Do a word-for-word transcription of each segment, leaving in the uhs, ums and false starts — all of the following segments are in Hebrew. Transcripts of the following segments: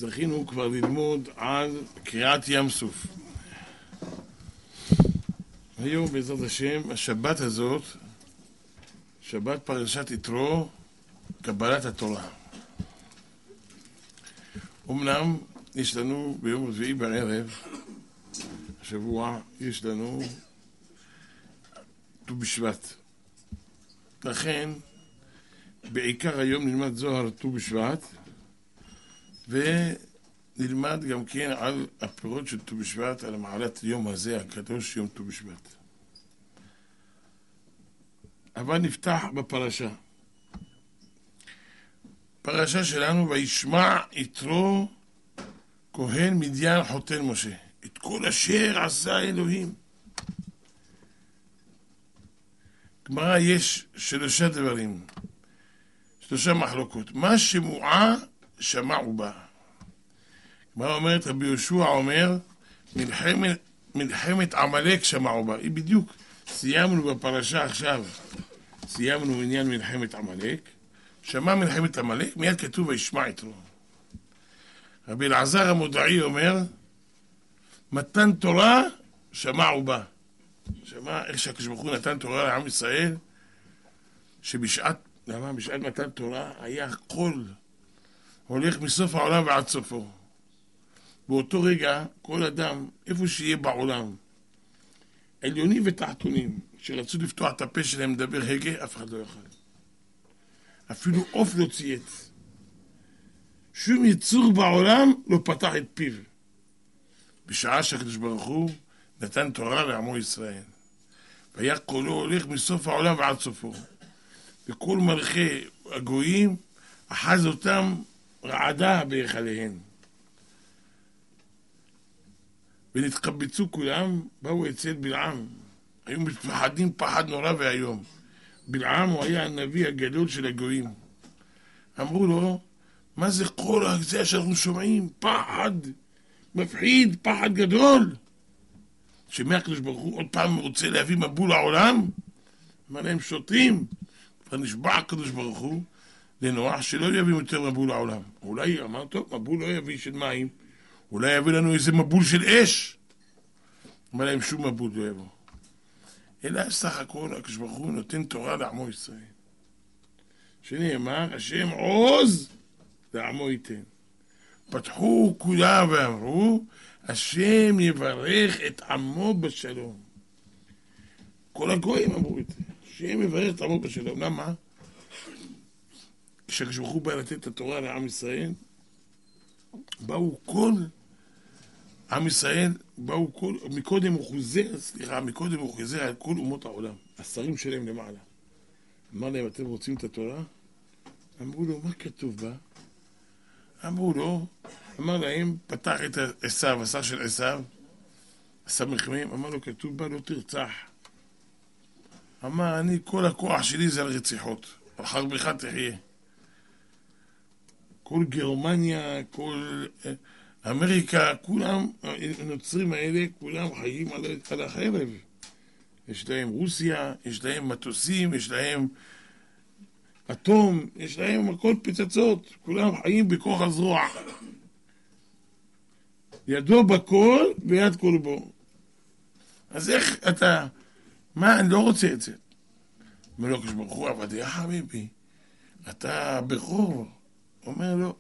זכינו כבר ללמוד על קריאת ים סוף. היום בעזרת השם, השבת הזאת, שבת פרשת יתרו, קבלת התורה. אמנם יש לנו ביום רביעי בערב, השבוע יש לנו ט"ו בשבט. לכן, בעיקר היום נלמד זוהר ט"ו בשבט, ונלמד גם כן על הפירות של ט"ו בשבט, על המעלת היום הזה, הקדוש יום ט"ו בשבט. אבל נפתח בפרשה. פרשה שלנו, וישמע יתרו כהן מדיין חותן משה. את כל אשר עשה אלוהים. גמרא יש שלושה דברים, שלושה מחלוקות. מה שמועה שמעו בה. גמרא אומרת, רבי יהושע אומר, מלחמת, מלחמת עמלק שמעו בה. היא בדיוק, סיימנו בפרשה עכשיו, סיימנו עניין מלחמת עמלק. שמע מלחמת עמלק, מיד כתוב וישמע יתרו. רבי אלעזר המודעי אומר, מתן תורה שמעו בה. שמע איך שהקדוש ברוך הוא נתן תורה לעם ישראל, שבשעת, למה? בשעת מתן תורה היה קול הולך מסוף העולם ועד סופו. באותו רגע כל אדם, איפה שיהיה בעולם, עליונים ותחתונים, שרצו לפתוח את הפה שלהם לדבר הגה, אף אחד לא יוכל. אפילו עוף לא צייץ. שום יצור בעולם לא פתח את פיו. בשעה שהקדוש ברוך הוא נתן תורה לעמו ישראל. והיה קולו הולך מסוף העולם ועד סופו. וכל מלכי הגויים אחז אותם רעדה בהיכליהם. ונתקבצו כולם, באו אצל בלעם. היו מפחדים פחד נורא והיום. בלעם הוא היה הנביא הגדול של הגויים. אמרו לו, מה זה כל זה שאנחנו שומעים? פחד, מפחיד, פחד גדול. שמע הקדוש ברוך הוא עוד פעם רוצה להביא מבול לעולם? אמר להם שוטרים. כבר נשבע הקדוש ברוך הוא לנוח שלא יביא יותר מבול לעולם. אולי אמר טוב, מבול לא יביא של מים, אולי יביא לנו איזה מבול של אש. אמר להם שום מבול לא יבוא. אלא סך הכל הקדוש ברוך הוא נותן תורה לעמו ישראל. שנאמר, השם עוז לעמו ייתן. פתחו כולם ואמרו, השם יברך את עמו בשלום. כל הגויים אמרו את זה. השם יברך את עמו בשלום. למה? כשהקדוש ברוך הוא בא לתת את התורה לעם ישראל, באו כל עם ישראל, באו כל, מקודם הוא חוזר, סליחה, מקודם הוא חוזר על כל אומות העולם, השרים שלהם למעלה. אמר להם, אתם רוצים את התורה? אמרו לו, מה כתוב בה? אמרו לו, אמר להם, פתח את עשיו, השר של עשיו, עשיו מלחמים, אמר לו, כתוב בה, לא תרצח. אמר, אני, כל הכוח שלי זה על רציחות, על חרבך תחיה. כל גרמניה, כל אמריקה, כולם, הנוצרים האלה, כולם חיים על, על החרב. יש להם רוסיה, יש להם מטוסים, יש להם אטום, יש להם הכל פצצות, כולם חיים בכוח הזרוע. ידו בכל ויד כל בו. אז איך אתה, מה, אני לא רוצה את זה. אומר לו, כשברוך הוא, אבל יא חביבי, אתה בכור. אומר לו,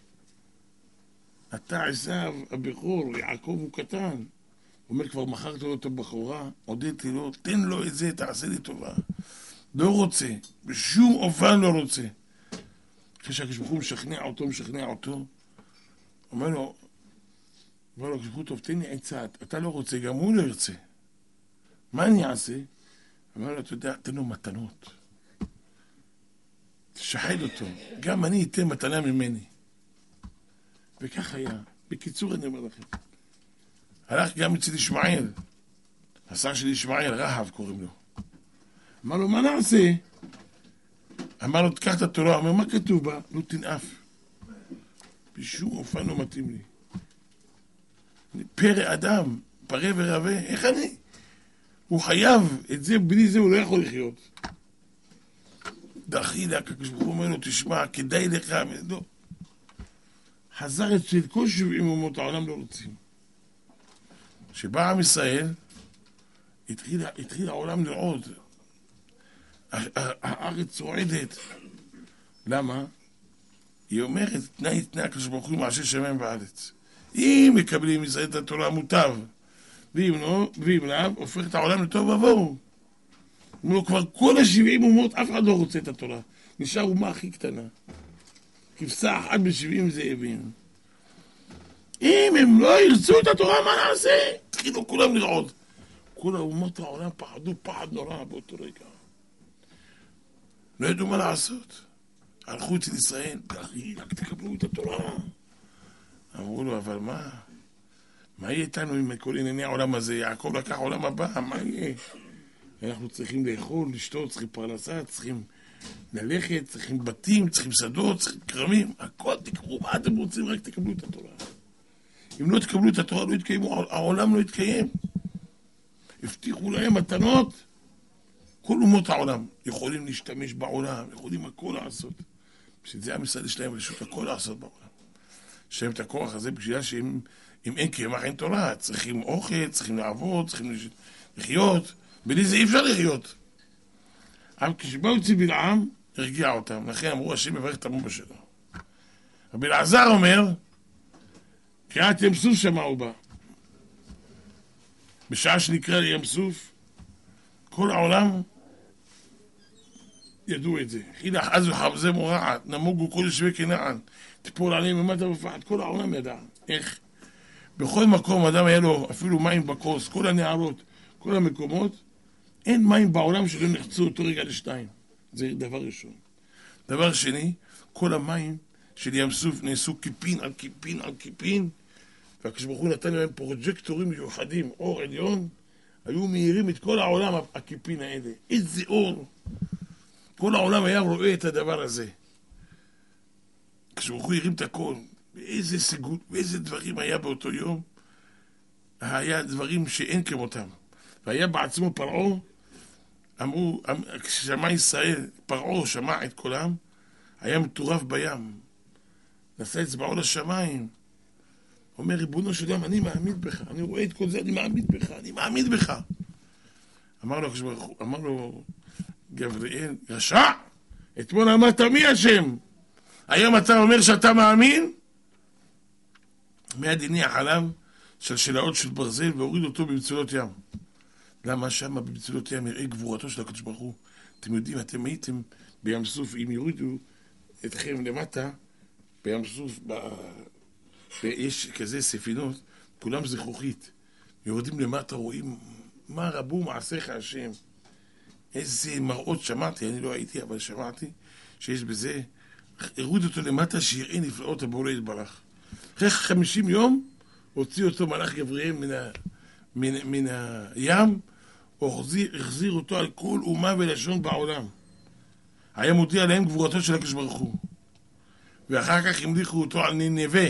אתה עשיו הבכור, יעקב הוא קטן. אומר, כבר מכרת לו את הבחורה, הודיתי לו, תן לו את זה, תעשה לי טובה. לא רוצה, בשום אופן לא רוצה. אחרי שהקדוש ברוך הוא משכנע אותו, משכנע אותו, אומר לו, אומר לו, הקדוש ברוך הוא, טוב, תן לי עצה, אתה לא רוצה, גם הוא לא ירצה. מה אני אעשה? אומר לו, אתה יודע, תן לו מתנות. תשחד אותו, גם אני אתן מתנה ממני. וכך היה. בקיצור אני אומר לכם. הלך גם אצל ישמעאל. השר של ישמעאל, רהב קוראים לו. אמר לו, מה נעשה? אמר לו, תקח את התורה. אומר, מה כתוב בה? לא תנאף. בשום אופן לא מתאים לי. אני פרא אדם, פרא ורבה, איך אני? הוא חייב, את זה, בלי זה הוא לא יכול לחיות. דחי לה, הקדוש ברוך הוא אומר לו, תשמע, כדאי לך, לא. חזר אצל כל שבעים אומות העולם לא רוצים. כשבא עם ישראל, התחיל, התחיל העולם לרעוד. הארץ רועדת. למה? היא אומרת, תנאי תנאי הקדוש ברוך הוא מעשה שמיים בארץ. אם מקבלים ישראל את התורה מוטב, ואם לא, ואם לא, הופך את העולם לטוב ובואו. אומרים לו, כבר כל השבעים אומות, אף אחד לא רוצה את התורה. נשאר אומה הכי קטנה. כבשה אחת בשבעים זאבים. אם הם לא ירצו את התורה, מה נעשה? התחילו כולם לרעוד. כל האומות העולם פחדו פחד נורא באותו רגע. לא ידעו מה לעשות. הלכו אצל ישראל, רק תקבלו את התורה. אמרו לו, אבל מה? מה יהיה איתנו עם כל ענייני העולם הזה? יעקב לקח עולם הבא, מה יהיה? אנחנו צריכים לאכול, לשתות, צריכים פרנסה, צריכים ללכת, צריכים בתים, צריכים שדות, צריכים קרמים. הכל תקבלו, מה אתם רוצים? רק תקבלו את התורה. אם לא תקבלו את התורה, לא יתקיימו, העולם לא יתקיים. הבטיחו להם מתנות. כל אומות העולם יכולים להשתמש בעולם, יכולים הכל לעשות. בשביל זה עם ישראל יש להם רשות הכל לעשות בעולם. יש להם את הכוח הזה בגלל שאם אם אין קמח אין תורה, צריכים אוכל, צריכים לעבוד, צריכים לחיות. בלי זה אי אפשר לחיות. אבל כשבאו אצל בלעם, הרגיע אותם. לכן אמרו, השם מברך את עמו בשלו. רבי אלעזר אומר, קריאת ים סוף שמעו בה. בשעה שנקרא לים סוף, כל העולם ידעו את זה. חילח עזו חבזה מורעת, נמוגו כל יושבי כנען, תיפול עליהם ממטה ופחד. כל העולם ידע. איך? בכל מקום אדם היה לו אפילו מים בכוס, כל הנערות, כל המקומות, אין מים בעולם שלא נחצו אותו רגע לשתיים. זה דבר ראשון. דבר שני, כל המים של ים סוף נעשו כיפין על כיפין על כיפין, והקדוש ברוך הוא נתן להם פרוג'קטורים מיוחדים, אור עליון, היו מהירים את כל העולם הכיפין האלה. איזה אור! כל העולם היה רואה את הדבר הזה. הקדוש ברוך הוא הרים את הכל. ואיזה סגות, ואיזה דברים היה באותו יום. היה דברים שאין כמותם. והיה בעצמו פרעה, אמרו, כששמע ישראל, פרעה שמע את קולם, היה מטורף בים. נשא אצבעו לשמיים. אומר, ריבונו של עולם, אני מאמין בך. אני רואה את כל זה, אני מאמין בך, אני מאמין בך. אמר לו, אמר לו, גבריאל, רשע, אתמול אמרת מי השם? היום אתה אומר שאתה מאמין? מיד הניח עליו שלשלאות של ברזל והוריד אותו במצולות ים. למה שם במצולות ים יראה גבורתו של הקדוש ברוך הוא? אתם יודעים, אתם הייתם בים סוף, אם יורידו אתכם למטה, בים סוף, ב... יש כזה ספינות, כולם זכוכית. יורדים למטה, רואים מה רבו מעשיך השם. איזה מראות שמעתי, אני לא הייתי, אבל שמעתי שיש בזה, הוריד אותו למטה שיראה נפלאות הבורא יתברך. אחרי חמישים יום הוציא אותו מלאך גבריאל מן, ה, מן, מן הים, החזיר, החזיר אותו על כל אומה ולשון בעולם. היה מודיע להם גבורתו של הקדוש ברוך הוא. ואחר כך המליכו אותו על נינווה.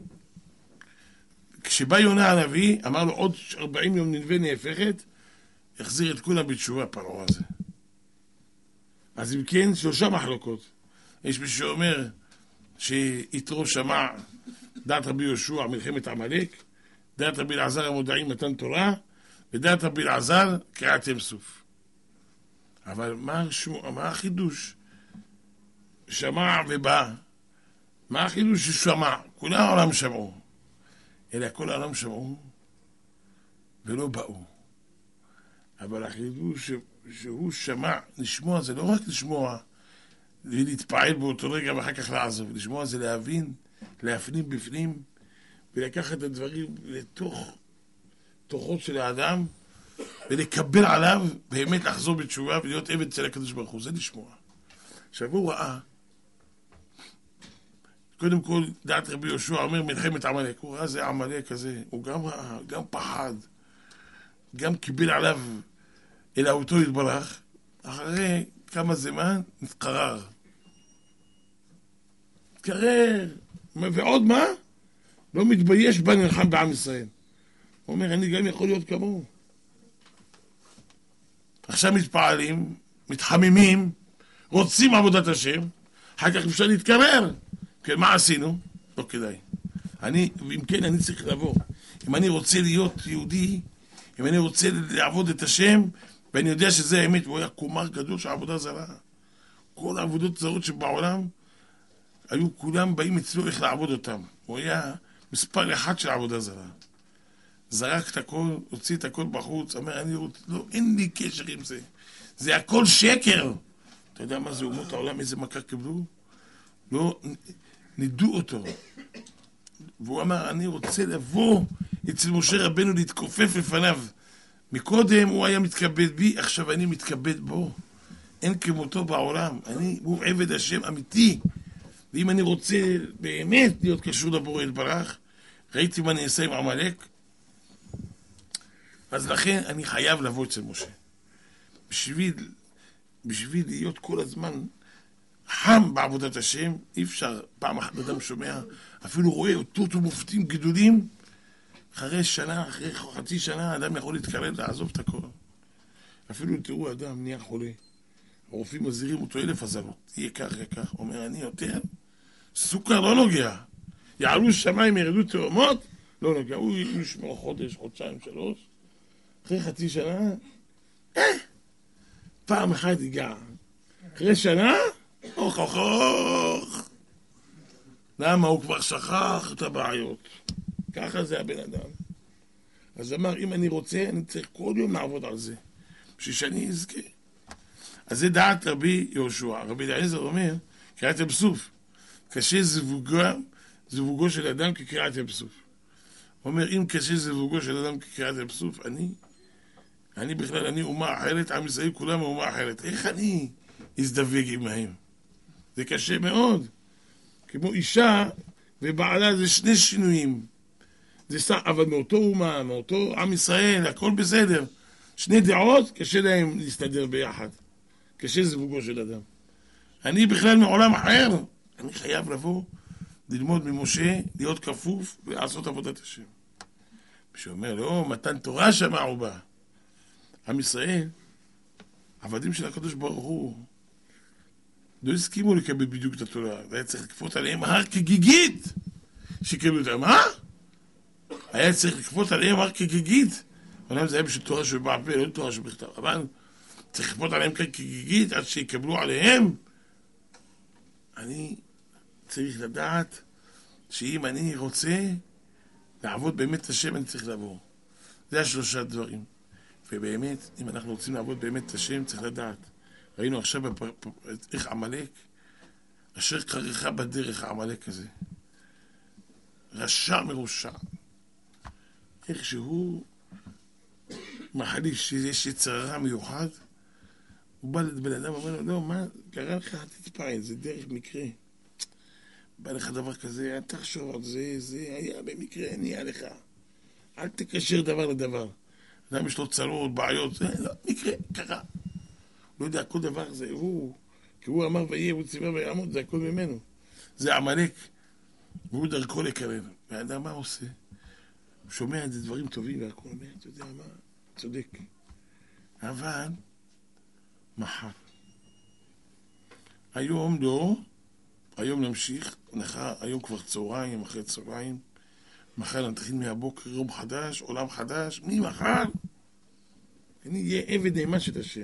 כשבא יונה הנביא, אמר לו עוד ארבעים יום נינווה נהפכת, החזיר את כולם בתשובה פרעה הזה. אז אם כן, שלושה מחלוקות. יש מי שאומר שיתרו שמע דעת רבי יהושע מלחמת עמלק, דעת רבי אלעזר המודעי מתן תורה, ודעת רבי אלעזר קריאת ים סוף. אבל מה, שמו, מה החידוש? שמע ובא. מה החידוש ששמע? כל העולם שמעו. אלא כל העולם שמעו ולא באו. אבל החידוש שהוא שמע, לשמוע זה לא רק לשמוע ולהתפעל באותו רגע ואחר כך לעזוב. לשמוע זה להבין, להפנים בפנים ולקחת את הדברים לתוך תוכות של האדם ולקבל עליו, באמת לחזור בתשובה ולהיות עבד אצל הקדוש ברוך הוא. זה לשמוע. עכשיו הוא ראה, קודם כל דעת רבי יהושע אומר מלחמת עמלק, הוא ראה זה עמלק הזה, הוא גם ראה, גם פחד, גם קיבל עליו אלוהותו יתברך. אחרי כמה זמן נתקרר. נתקרר. ועוד מה? לא מתבייש בה נלחם בעם ישראל. הוא אומר, אני גם יכול להיות כמוהו. עכשיו מתפעלים, מתחממים, רוצים עבודת השם, אחר כך אפשר להתקרר. כן, מה עשינו? לא כדאי. אני, ואם כן, אני צריך לבוא. אם אני רוצה להיות יהודי, אם אני רוצה לעבוד את השם, ואני יודע שזה האמת, הוא היה קומר גדול של עבודה זרה. כל העבודות זרות שבעולם, היו כולם באים אצלו איך לעבוד אותם. הוא היה מספר אחד של עבודה זרה. זרק את הכל, הוציא את הכל בחוץ, אמר, אני רוצה, לא, אין לי קשר עם זה. זה הכל שקר. אתה יודע מה זה אומות העולם, איזה מכה קיבלו? לא, נידו אותו. והוא אמר, אני רוצה לבוא אצל משה רבנו להתכופף לפניו. מקודם הוא היה מתכבד בי, עכשיו אני מתכבד בו. אין כמותו בעולם. אני, הוא עבד השם אמיתי. ואם אני רוצה באמת להיות קשור לבורא יתברך, ראיתי מה נעשה עם עמלק, אז לכן אני חייב לבוא אצל משה. בשביל, בשביל להיות כל הזמן חם בעבודת השם, אי אפשר, פעם אחת אדם שומע, אפילו רואה אותות ומופתים גדולים, אחרי שנה, אחרי חצי שנה, האדם יכול להתקרב, לעזוב את הכל. אפילו תראו, אדם נהיה חולה. הרופאים מזהירים אותו אלף הזלות. יהיה כך, יהיה כך. הוא אומר, אני יותר, סוכר לא נוגע. יעלו שמיים, ירדו תאומות, לא נוגע. הוא ישמור חודש, חודשיים, שלוש. אחרי חצי שנה, אה, פעם אחת ייגע. אחרי שנה, אוך, אוך, אוך. למה? הוא כבר שכח את הבעיות. ככה זה הבן אדם. אז אמר, אם אני רוצה, אני צריך כל יום לעבוד על זה. בשביל שאני אזכה. אז זה דעת רבי יהושע. רבי אליעזר אומר, קריאת ים סוף. קשה זיווגו, זיווגו של אדם כקריאת ים סוף. הוא אומר, אם קשה זיווגו של אדם כקריאת ים סוף, אני, אני בכלל, אני אומה אחרת, עם ישראל כולם אומה אחרת. איך אני אזדווג עמהם? זה קשה מאוד. כמו אישה ובעלה זה שני שינויים. זה סע, אבל מאותו אומה, מאותו עם ישראל, הכל בסדר. שני דעות, קשה להם להסתדר ביחד. קשה זיווגו של אדם. אני בכלל מעולם אחר. אני חייב לבוא, ללמוד ממשה, להיות כפוף ולעשות עבודת השם. שאומר, לא, מתן תורה שמעו בה. עם ישראל, עבדים של הקדוש ברוך הוא, לא הסכימו לקבל בדיוק את התורה. היה צריך לכפות עליהם הר כגיגית שיקבלו אותם. מה? היה צריך לכפות עליהם הר כגיגית. אומנם זה היה בשביל תורה שבעל פה, לא תורה שבכתב. אבל צריך לכפות עליהם כגיגית עד שיקבלו עליהם. אני צריך לדעת שאם אני רוצה לעבוד באמת את השם, אני צריך לעבור. זה השלושה דברים. ובאמת, אם אנחנו רוצים לעבוד באמת את השם, צריך לדעת. ראינו עכשיו איך עמלק, אשר קרחה בדרך העמלק הזה. רשע מרושע. איך שהוא מחליש שיש יצרה מיוחד, הוא בא לבן אדם ואומר לו, לא, מה, קרה לך, תתפעל, זה דרך מקרה. בא לך דבר כזה, אל תחשוב על זה, זה היה במקרה, נהיה לך. אל תקשר דבר לדבר. אדם יש לו צרות, בעיות, זה לא, מקרה, קרה. לא יודע, כל דבר זה הוא, כי הוא אמר ויהיה, הוא ציווה ויעמוד, זה הכל ממנו. זה עמלק, והוא דרכו לקרב. והאדם מה עושה? הוא שומע את זה דברים טובים, והכל אומר, אתה יודע מה, צודק. אבל, מחר. היום לא, היום נמשיך, נחר, היום כבר צהריים, אחרי צהריים, מחר נתחיל מהבוקר, יום חדש, עולם חדש, ממחר, אני אהיה עבד נאמן של השם.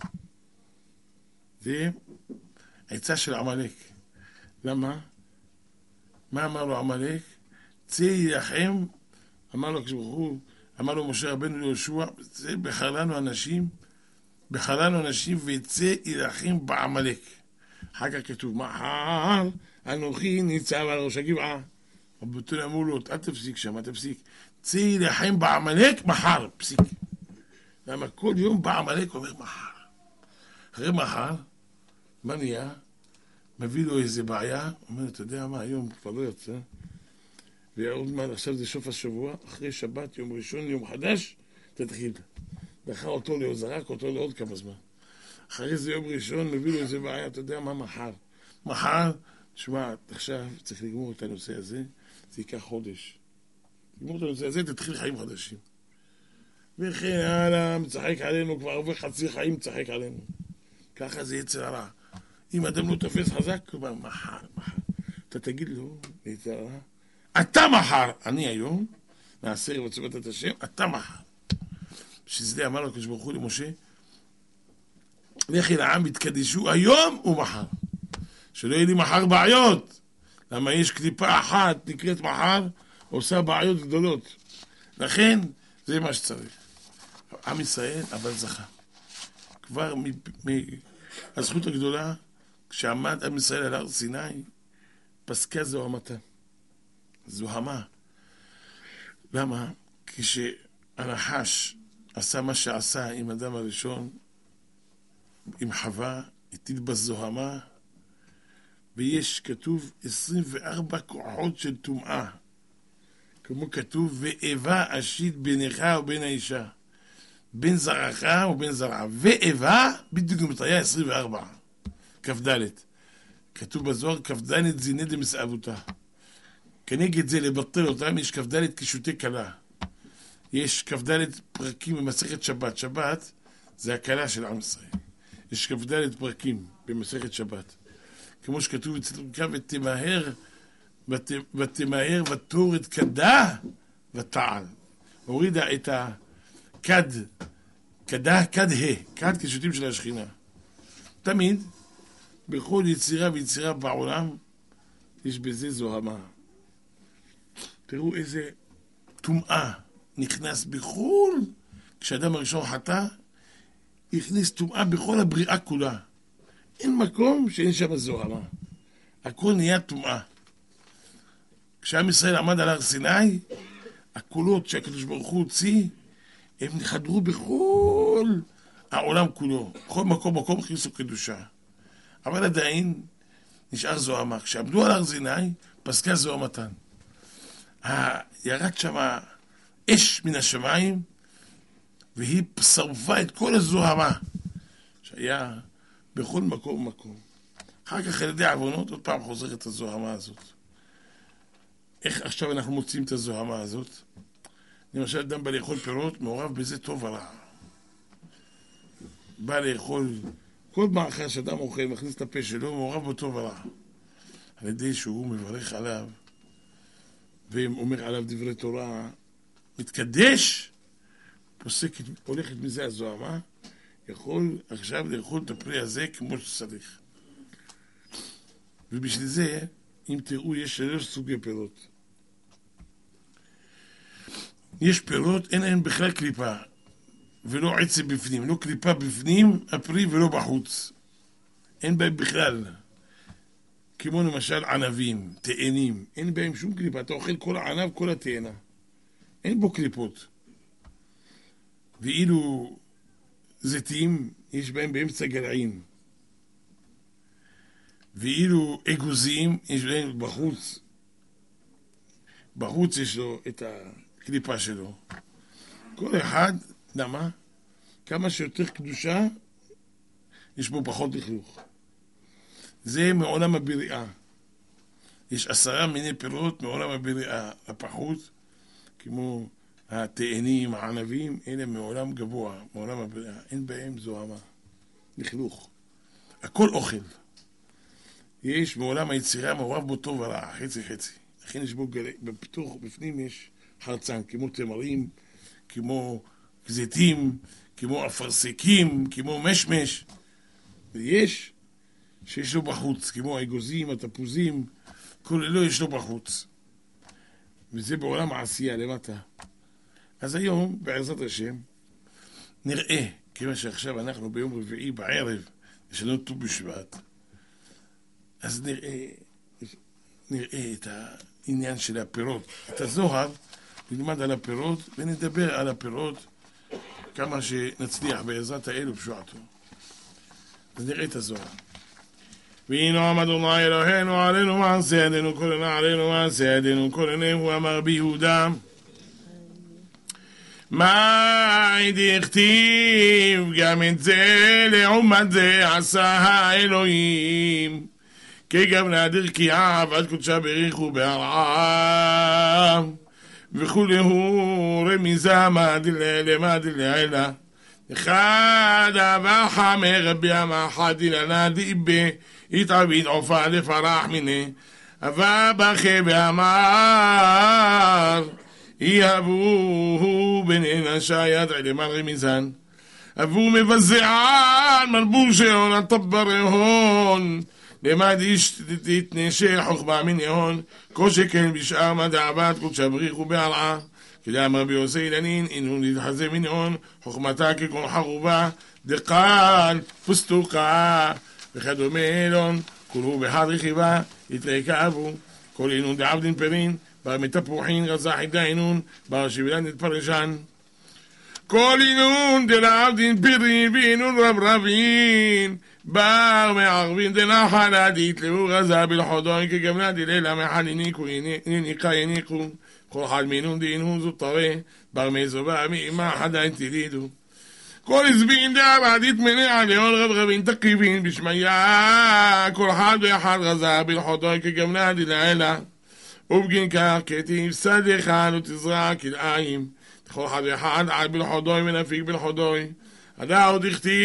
זה העצה של עמלק. למה? מה אמר לו עמלק? צא יילחם, אמר לו כשברוך, אמר לו משה רבנו ליהושע, צא בחר לנו אנשים, בחר לנו אנשים ויצא יילחם בעמלק. אחר כך כתוב, מחר אנוכי ניצב על ראש הגבעה. רבותינו אמרו לו, אל תפסיק שם, אל תפסיק. צא יילחם בעמלק, מחר, פסיק. למה כל יום בעמלק אומר מחר. אחרי מחר, מה נהיה? מביא לו איזה בעיה, אומר, אתה יודע מה, היום כבר לא יצא, ועוד מה, עכשיו זה שוף השבוע, אחרי שבת, יום ראשון, יום חדש, תתחיל. דחה אותו, זרק אותו לעוד כמה זמן. אחרי זה יום ראשון, מביא לו איזה בעיה, אתה יודע מה, מחר. מחר, תשמע, עכשיו צריך לגמור את הנושא הזה, זה ייקח חודש. לגמור את הנושא הזה, תתחיל חיים חדשים. וכן הלאה, מצחק עלינו, כבר עובר חצי חיים, מצחק עלינו. ככה זה יצר הרע. אם אדם לא תופס חזק, כבר מחר, מחר. אתה תגיד לו, יצר הרע, אתה מחר, אני היום, נעשה רצועת את השם, אתה מחר. שזה אמר לו כשברוך הוא למשה, לכי לעם יתקדשו היום ומחר. שלא יהיה לי מחר בעיות. למה יש קליפה אחת נקראת מחר, עושה בעיות גדולות. לכן, זה מה שצריך. עם ישראל, אבל זכה. כבר מהזכות הגדולה, כשעמד עם ישראל על הר סיני, פסקה זוהמתה. זוהמה. למה? כשהנחש עשה מה שעשה עם אדם הראשון, עם חווה, הטיל בזוהמה, ויש כתוב עשרים וארבע כוחות של טומאה. כמו כתוב, ואיבה אשית בינך ובין האישה. בין זרעך ובין זרעה. ואיבה, בדיוק מתריה עשרים וארבע. כ"ד. כתוב בזוהר, כ"ד זיני דמסעבותה. כנגד זה לבטל אותם, יש כ"ד קישוטי קלה. יש כ"ד פרקים במסכת שבת. שבת זה הקלה של עם ישראל. יש כ"ד פרקים במסכת שבת. כמו שכתוב אצלך, ותמהר, ות, ותמהר ותור את כדה ותעל. הורידה את הכד, כדה, כד ה, כד קישוטים של השכינה. תמיד, בכל יצירה ויצירה בעולם, יש בזה זוהמה. תראו איזה טומאה נכנס בכל, כשאדם הראשון חטא, הכניס טומאה בכל הבריאה כולה. אין מקום שאין שם זוהמה. הכל נהיה טומאה. כשעם ישראל עמד על הר סיני, הקולות שהקדוש ברוך הוא הוציא, הם נחדרו בכל העולם כולו. בכל מקום מקום הכניסו קדושה. אבל עדיין נשאר זוהמה. כשעמדו על הר סיני, פסקה זוהמתן. ירד שם אש מן השמיים, והיא שרפה את כל הזוהמה שהיה בכל מקום ומקום. אחר כך על ידי עוונות עוד פעם חוזרת הזוהמה הזאת. איך עכשיו אנחנו מוצאים את הזוהמה הזאת? למשל אדם בא לאכול פירות, מעורב בזה טוב ורע. בא לאכול, כל מאכל שאדם אוכל מכניס את הפה שלו, מעורב בו טוב ורע. על ידי שהוא מברך עליו ואומר עליו דברי תורה, מתקדש, פוסקת, הולכת מזה הזוהמה, יכול עכשיו לאכול את הפרי הזה כמו שצריך. ובשביל זה, אם תראו, יש שלוש סוגי פירות. יש פירות, אין להם בכלל קליפה, ולא עצם בפנים, לא קליפה בפנים, הפרי ולא בחוץ. אין בהם בכלל. כמו למשל ענבים, תאנים, אין בהם שום קליפה, אתה אוכל כל הענב, כל התאנה. אין בו קליפות. ואילו זיתים, יש בהם באמצע גלעים. ואילו אגוזים, יש בהם בחוץ. בחוץ יש לו את הקליפה שלו. כל אחד, למה? כמה שיותר קדושה, יש בו פחות לכלוך. זה מעולם הבריאה. יש עשרה מיני פירות מעולם הבריאה. הפחות, כמו התאנים, הענבים, אלה מעולם גבוה, מעולם הבריאה. אין בהם זוהמה, לכלוך. הכל אוכל. יש מעולם היצירה מעורב בו טוב ורע, חצי חצי. לכן יש בו גלי, בפתוח, בפנים יש חרצן, כמו תמרים, כמו זיתים, כמו אפרסקים, כמו משמש. ויש שיש לו בחוץ, כמו האגוזים, התפוזים, כל אלו יש לו בחוץ. וזה בעולם העשייה למטה. אז היום, בעזרת השם, נראה, כיוון שעכשיו אנחנו ביום רביעי בערב, יש לנו ט"ו בשבט, אז נראה, נראה את העניין של הפירות. את הזוהר, נלמד על הפירות, ונדבר על הפירות כמה שנצליח בעזרת האל ובשועתו. אז נראה את הזוהר. והנה עמד אדוני אלוהינו עלינו מעשה ידינו, כל עינינו עלינו מעשה ידינו, כל עינינו הוא אמר ביהודה. מה דכתיב, גם את זה לעומת זה עשה האלוהים, כי גם נאדיר כי עבד קודשה בריחו בהרעה, וכולהו רמיזה למה דלעילה. אחד אבא חמי רבי המחד אילנה דיבה, התעביד עופה לפרח מיני, אבה בכה ואמר, יהבו בני נשי ידעי למר רמיזן. אבו מבזען מלבור שעון הטבר הון. למד איש תתנשי חוכמה מן יהון. כל שכן בשאר מדעבת קודש הבריך ובעלעה. כדאם רבי יוסי אילנין אינון להתחזה מן יהון. חוכמתה ככל חרובה דקן פסטוקה וכדומה אילון. כולו בחד רכיבה יתרקה אבו. כל אינון דעבדין פרין בר מתפוחין רזח ידע אינון בר שבילן נתפרשן. כל אינון דלעבדין פרין ואינון רב רבין בר מערבין דנחל עדית לאו רזה בלחודון כגמנה דלילה מחל הניקו ניקה יניקו. כל חד מינון דאינון זאת טרה בר מזובה מאמה חדין תלידו. כל הסבין דעבדית מנע לאול רב רבין תקיבין בשמיה. כל חד ואחד רזה בלחודון כגמנה דלילה ובגין כך כתיב סדך לא תזרע כלאיים. כל אחד ואחד עד בלחודוי ונפיק בלחודוי. הדעת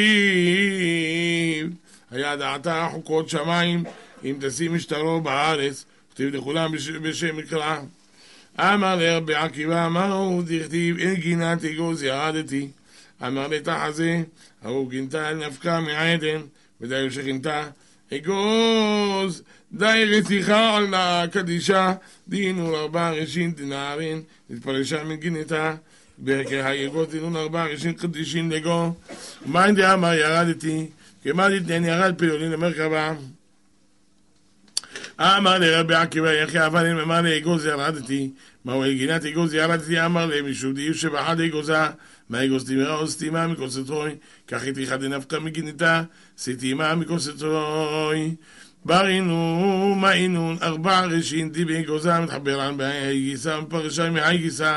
דכתיב היה דעתה חוקות שמיים אם תשים משטרו בארץ וכתיב לכולם בשם מקרא. אמר לרבי עקיבא אמרו דכתיב אין גינת אגוז ירדתי. אמר לתחזה ההוא גינתה נפקה מעדן ודי שכינתה אגוז די רציחה על הקדישה דינו ארבע ראשין דנערין נתפרשה מגינתה בהאגוז דינו ארבע ראשין קדישין לגו. מה אין דאמר ירדתי כמה דתנן ירד פילולין למרכבה. אמר לרבי עקיבא יחי אבל אמר לאגוז ירדתי. מהו גינת אגוז ירדתי? אמר להם משום דיו שבחד אגוזה מה אגוז תימרה או סתימה מכל סתרוי כך התריכה דנפקה מגיניתה סתימה מכל סתרוי. ברינו מה אינון ארבע ראשין דיבי אגוזה מתחברן בהי גיסה מפרשי מהי גיסה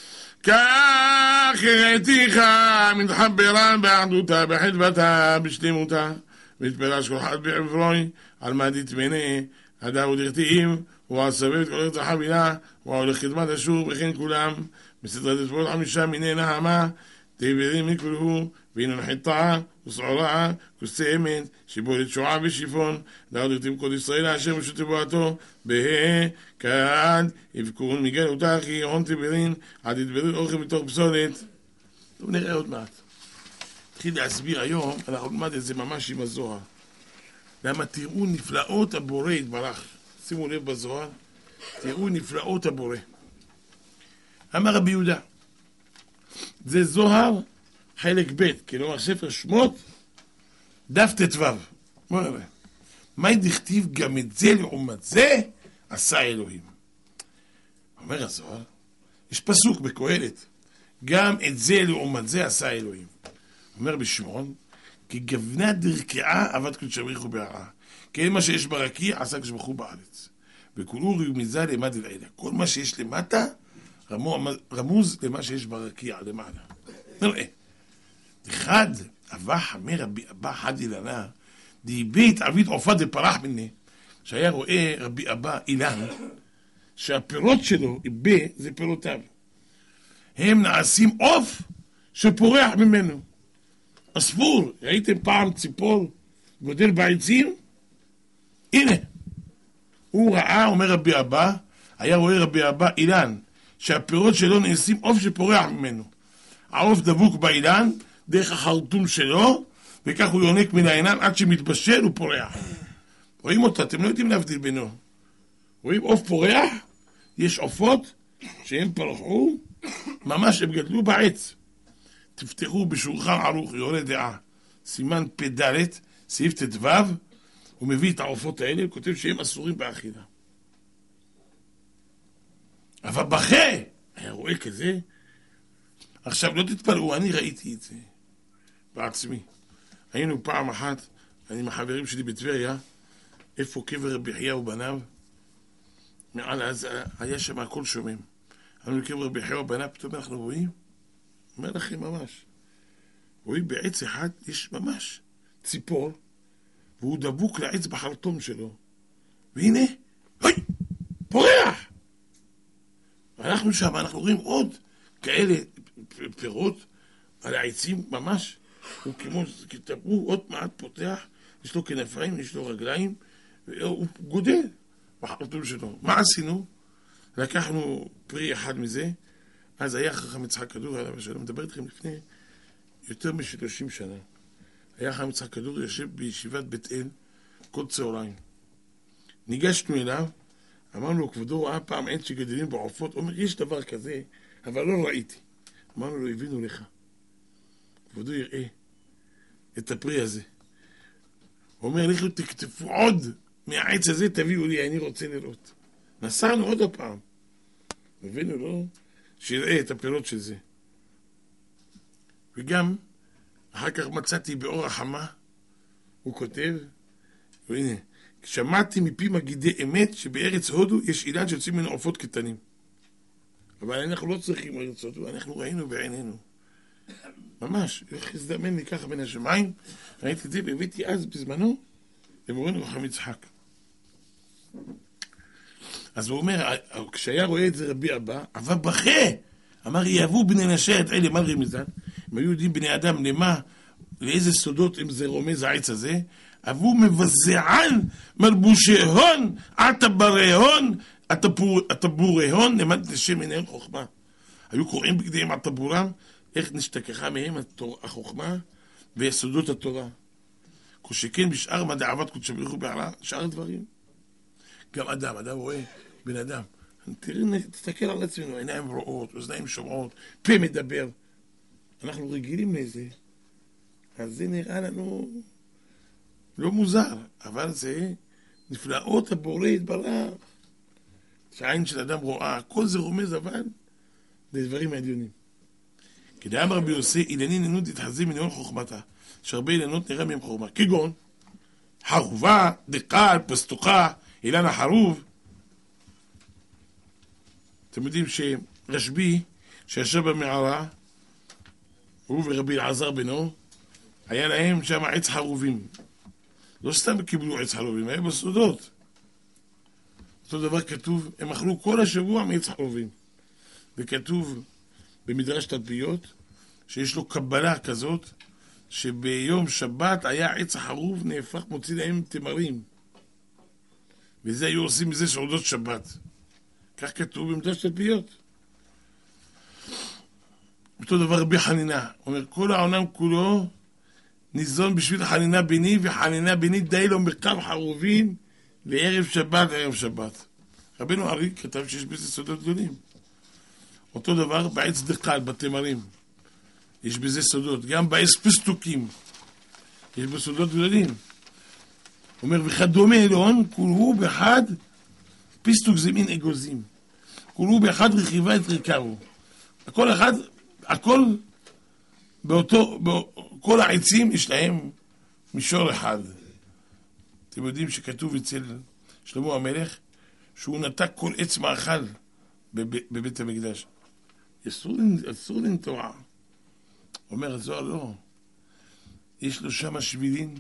כך התריכה מתחברן באחדותה בחדבתה בשלימותה מתפרש כל אחד בעברוי על מה דתמנה הדאו דכתיב הוא הסבב את כל ארץ החבילה הוא הולך קדמת השור וכן כולם בסדרת הספורת חמישה מיני נעמה תיברים מכלהו ואינון חיטה וסעורה כוסמת שיבולת שועה ושיפון דאו דכתיב כל ישראל האשר משוט בועתו בהה כעד יבכון מגלותה כי הון תיברים עד יתברד אוכל מתוך פסולת. טוב נראה עוד מעט. התחיל להסביר היום אנחנו נלמד את זה ממש עם הזוהר. למה תראו נפלאות הבורא יתברך. שימו לב בזוהר תראו נפלאות הבורא. אמר רבי יהודה זה זוהר חלק ב' כלומר ספר שמות דף ט"ו. בוא נראה מה דכתיב גם את זה לעומת זה עשה אלוהים. אומר הזוהר יש פסוק בקהלת גם את זה לעומת זה עשה אלוהים. אומר בשמעון כי גוונה דרכאה עבד קודש הבריך ובהרעה כי מה שיש ברקיע עשה קודש הבריך בארץ וכולו רמיזה למד אל עילה. כל מה שיש למטה רמוז למה שיש ברקיע למעלה. נראה אחד אבא חמי רבי אבא חד אילנה די בית עביד עופה דפרח מני שהיה רואה רבי אבא אילן שהפירות שלו איבה זה פירותיו הם נעשים עוף שפורח ממנו. הספור, ראיתם פעם ציפור גודל בעצים? הנה הוא ראה, אומר רבי אבא היה רואה רבי אבא אילן שהפירות שלו נעשים עוף שפורח ממנו. העוף דבוק באילן דרך החרטום שלו וכך הוא יונק מן העינן עד שמתבשל הוא פורח. רואים אותו, אתם לא יודעים להבדיל בינו. רואים עוף פורח? יש עופות שהם פרחו ממש הם גדלו בעץ. תפתחו בשולחן ערוך יורה דעה סימן פדלת סעיף ט"ו הוא מביא את העופות האלה הוא כותב שהם אסורים באכילה. אבל בכה היה רואה כזה. עכשיו לא תתפלאו אני ראיתי את זה בעצמי. היינו פעם אחת אני עם החברים שלי בטבריה איפה קבר רבי חייא ובניו מעל אז היה שם הכל שומם. היינו קבר רבי חייא ובניו פתאום אנחנו רואים אומר לכם ממש רואים בעץ אחד יש ממש ציפור והוא דבוק לעץ בחרטום שלו והנה אוי פורח. ואנחנו שם אנחנו רואים עוד כאלה פירות על העצים ממש הוא כמו הוא עוד מעט פותח יש לו כנפיים יש לו רגליים הוא גודל בחרטום שלו. מה עשינו? לקחנו פרי אחד מזה, אז היה חכם יצחק כדור, אני מדבר איתכם לפני יותר מ-שלושים שנה. היה חכם יצחק כדור, יושב בישיבת בית אל, כל צהריים. ניגשנו אליו, אמרנו לו, כבודו ראה פעם עץ שגדלים בעופות, הוא אומר, יש דבר כזה, אבל לא ראיתי. אמרנו לו, הבינו לך. כבודו יראה את הפרי הזה. הוא אומר, לכו תקטפו עוד מהעץ הזה, תביאו לי, אני רוצה לראות. נסענו עוד הפעם. הבינו לו, שיראה את הפירות של זה. וגם, אחר כך מצאתי באור החמה, הוא כותב, והנה, שמעתי מפי מגידי אמת שבארץ הודו יש אילן שיוצאים ממנו עופות קטנים. אבל אנחנו לא צריכים ארץ הודו, אנחנו ראינו בעינינו. ממש, איך הזדמן לי ככה בין השמיים, ראיתי את זה והבאתי אז בזמנו למורנו חכם יצחק. אז הוא אומר, כשהיה רואה את זה רבי אבא, אבל בכה, אמר, יאהבו בני נשר את אלה, מה רמזן? הם היו יודעים בני אדם למה, לאיזה סודות אם זה רומז העץ הזה, אבו מבזען מלבושי הון, עטברי הון, עטבורי הון, למד לשם מנהל חוכמה. היו קוראים בגדיהם עטבורם, איך נשתכחה מהם החוכמה ויסודות התורה. כשכן בשאר מדעבת קודשא בריך הוא בעלה, שאר דברים. גם אדם, אדם רואה בן אדם. תראי, תסתכל על עצמנו, עיניים רואות, אוזניים שומעות, פה מדבר. אנחנו רגילים לזה. אז זה נראה לנו לא מוזר, אבל זה נפלאות הבורא יתברך. שהעין של אדם רואה, כל זה רומז אבל לדברים העליונים. כדאמר רבי יוסי, אילני ננות יתחזי מניון חוכמתה, שהרבה אילנות נראה מהם חוכמה, כגון חרובה, דקל, פסטוחה, אילן החרוב. אתם יודעים שרשב"י, שישב במערה, הוא ורבי אלעזר בנו, היה להם שם עץ חרובים. לא סתם קיבלו עץ חרובים, היה בסודות. אותו דבר כתוב, הם אכלו כל השבוע מעץ חרובים. וכתוב במדרש תלפיות, שיש לו קבלה כזאת, שביום שבת היה עץ החרוב נהפך מוציא להם תמרים. וזה היו עושים מזה סעודות שבת. כך כתוב במדרש תלפיות. אותו דבר רבי חנינה, הוא אומר, כל העולם כולו ניזון בשביל חנינה בני, וחנינה בני די לו מרכב חרובין לערב שבת לערב שבת. רבינו ארי כתב שיש בזה סודות גדולים. אותו דבר בעץ דקל, בתמרים. יש בזה סודות. גם בעץ פסטוקים. יש בזה סודות גדולים. הוא אומר, וכדומה אלון, כולו באחד, פסטוק זה מין אגוזים. כולו באחד רכיבה את ריקרו. הכל אחד, הכל באותו, כל העצים יש להם מישור אחד. אתם יודעים שכתוב אצל שלמה המלך, שהוא נתק כל עץ מאכל בבית המקדש. אסור לנטוע. אומר הזוהר לא. יש לו שם שבילים.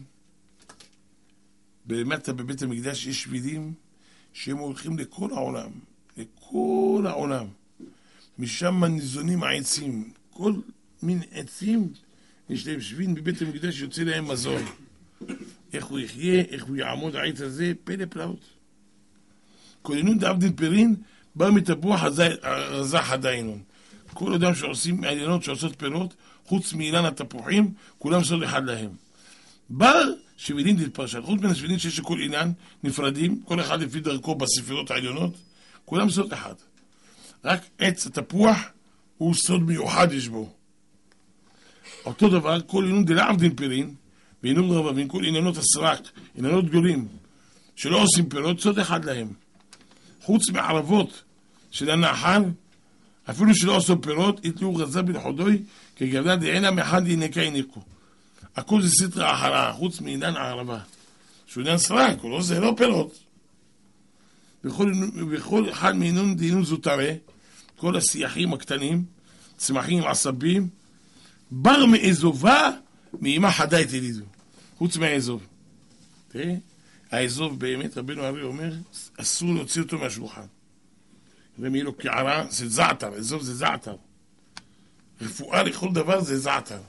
באמת בבית המקדש יש שבילים שהם הולכים לכל העולם. לכל העולם. משם ניזונים העצים. כל מין עצים יש להם שביל בבית המקדש שיוצא להם מזון. איך הוא יחיה, איך הוא יעמוד העץ הזה, פלא פלאות. כוננות דעבדין פרין, בא מתפוח רזח הדיינון. כל אדם שעושים עליונות שעושות פירות, חוץ מאילן התפוחים, כולם סוד אחד להם. בר שבילין תתפרשת, חוץ מן השבילין שיש לכל אילן נפרדים, כל אחד לפי דרכו בספירות העליונות, כולם סוד אחד. רק עץ התפוח הוא סוד מיוחד יש בו. אותו דבר, כל אילון דלעבדין פרין, ואינון רבבים, כל אילנות הסרק, אילנות גדולים, שלא עושים פירות, סוד אחד להם. חוץ מערבות של הנחל, אפילו שלא עשו פירות, יתלו רזה בלחודוי, כגרדה דעינה מאחד ינקה יניקו. הכל זה סטרה אחרה, חוץ מעידן הערבה. שהוא עידן סרק, הוא לא זה, לא פירות. בכל, בכל אחד מעינון דינון זוטרה, כל הסייחים הקטנים, צמחים, עשבים, בר מאזובה, מאמא חדה את ילידו. חוץ מהאזוב. תראה, האזוב באמת, רבינו ארי אומר, אסור להוציא אותו מהשולחן. ומי לו קערה, זה זעתר, אזוב זה זעתר. רפואה לכל דבר זה זעתר.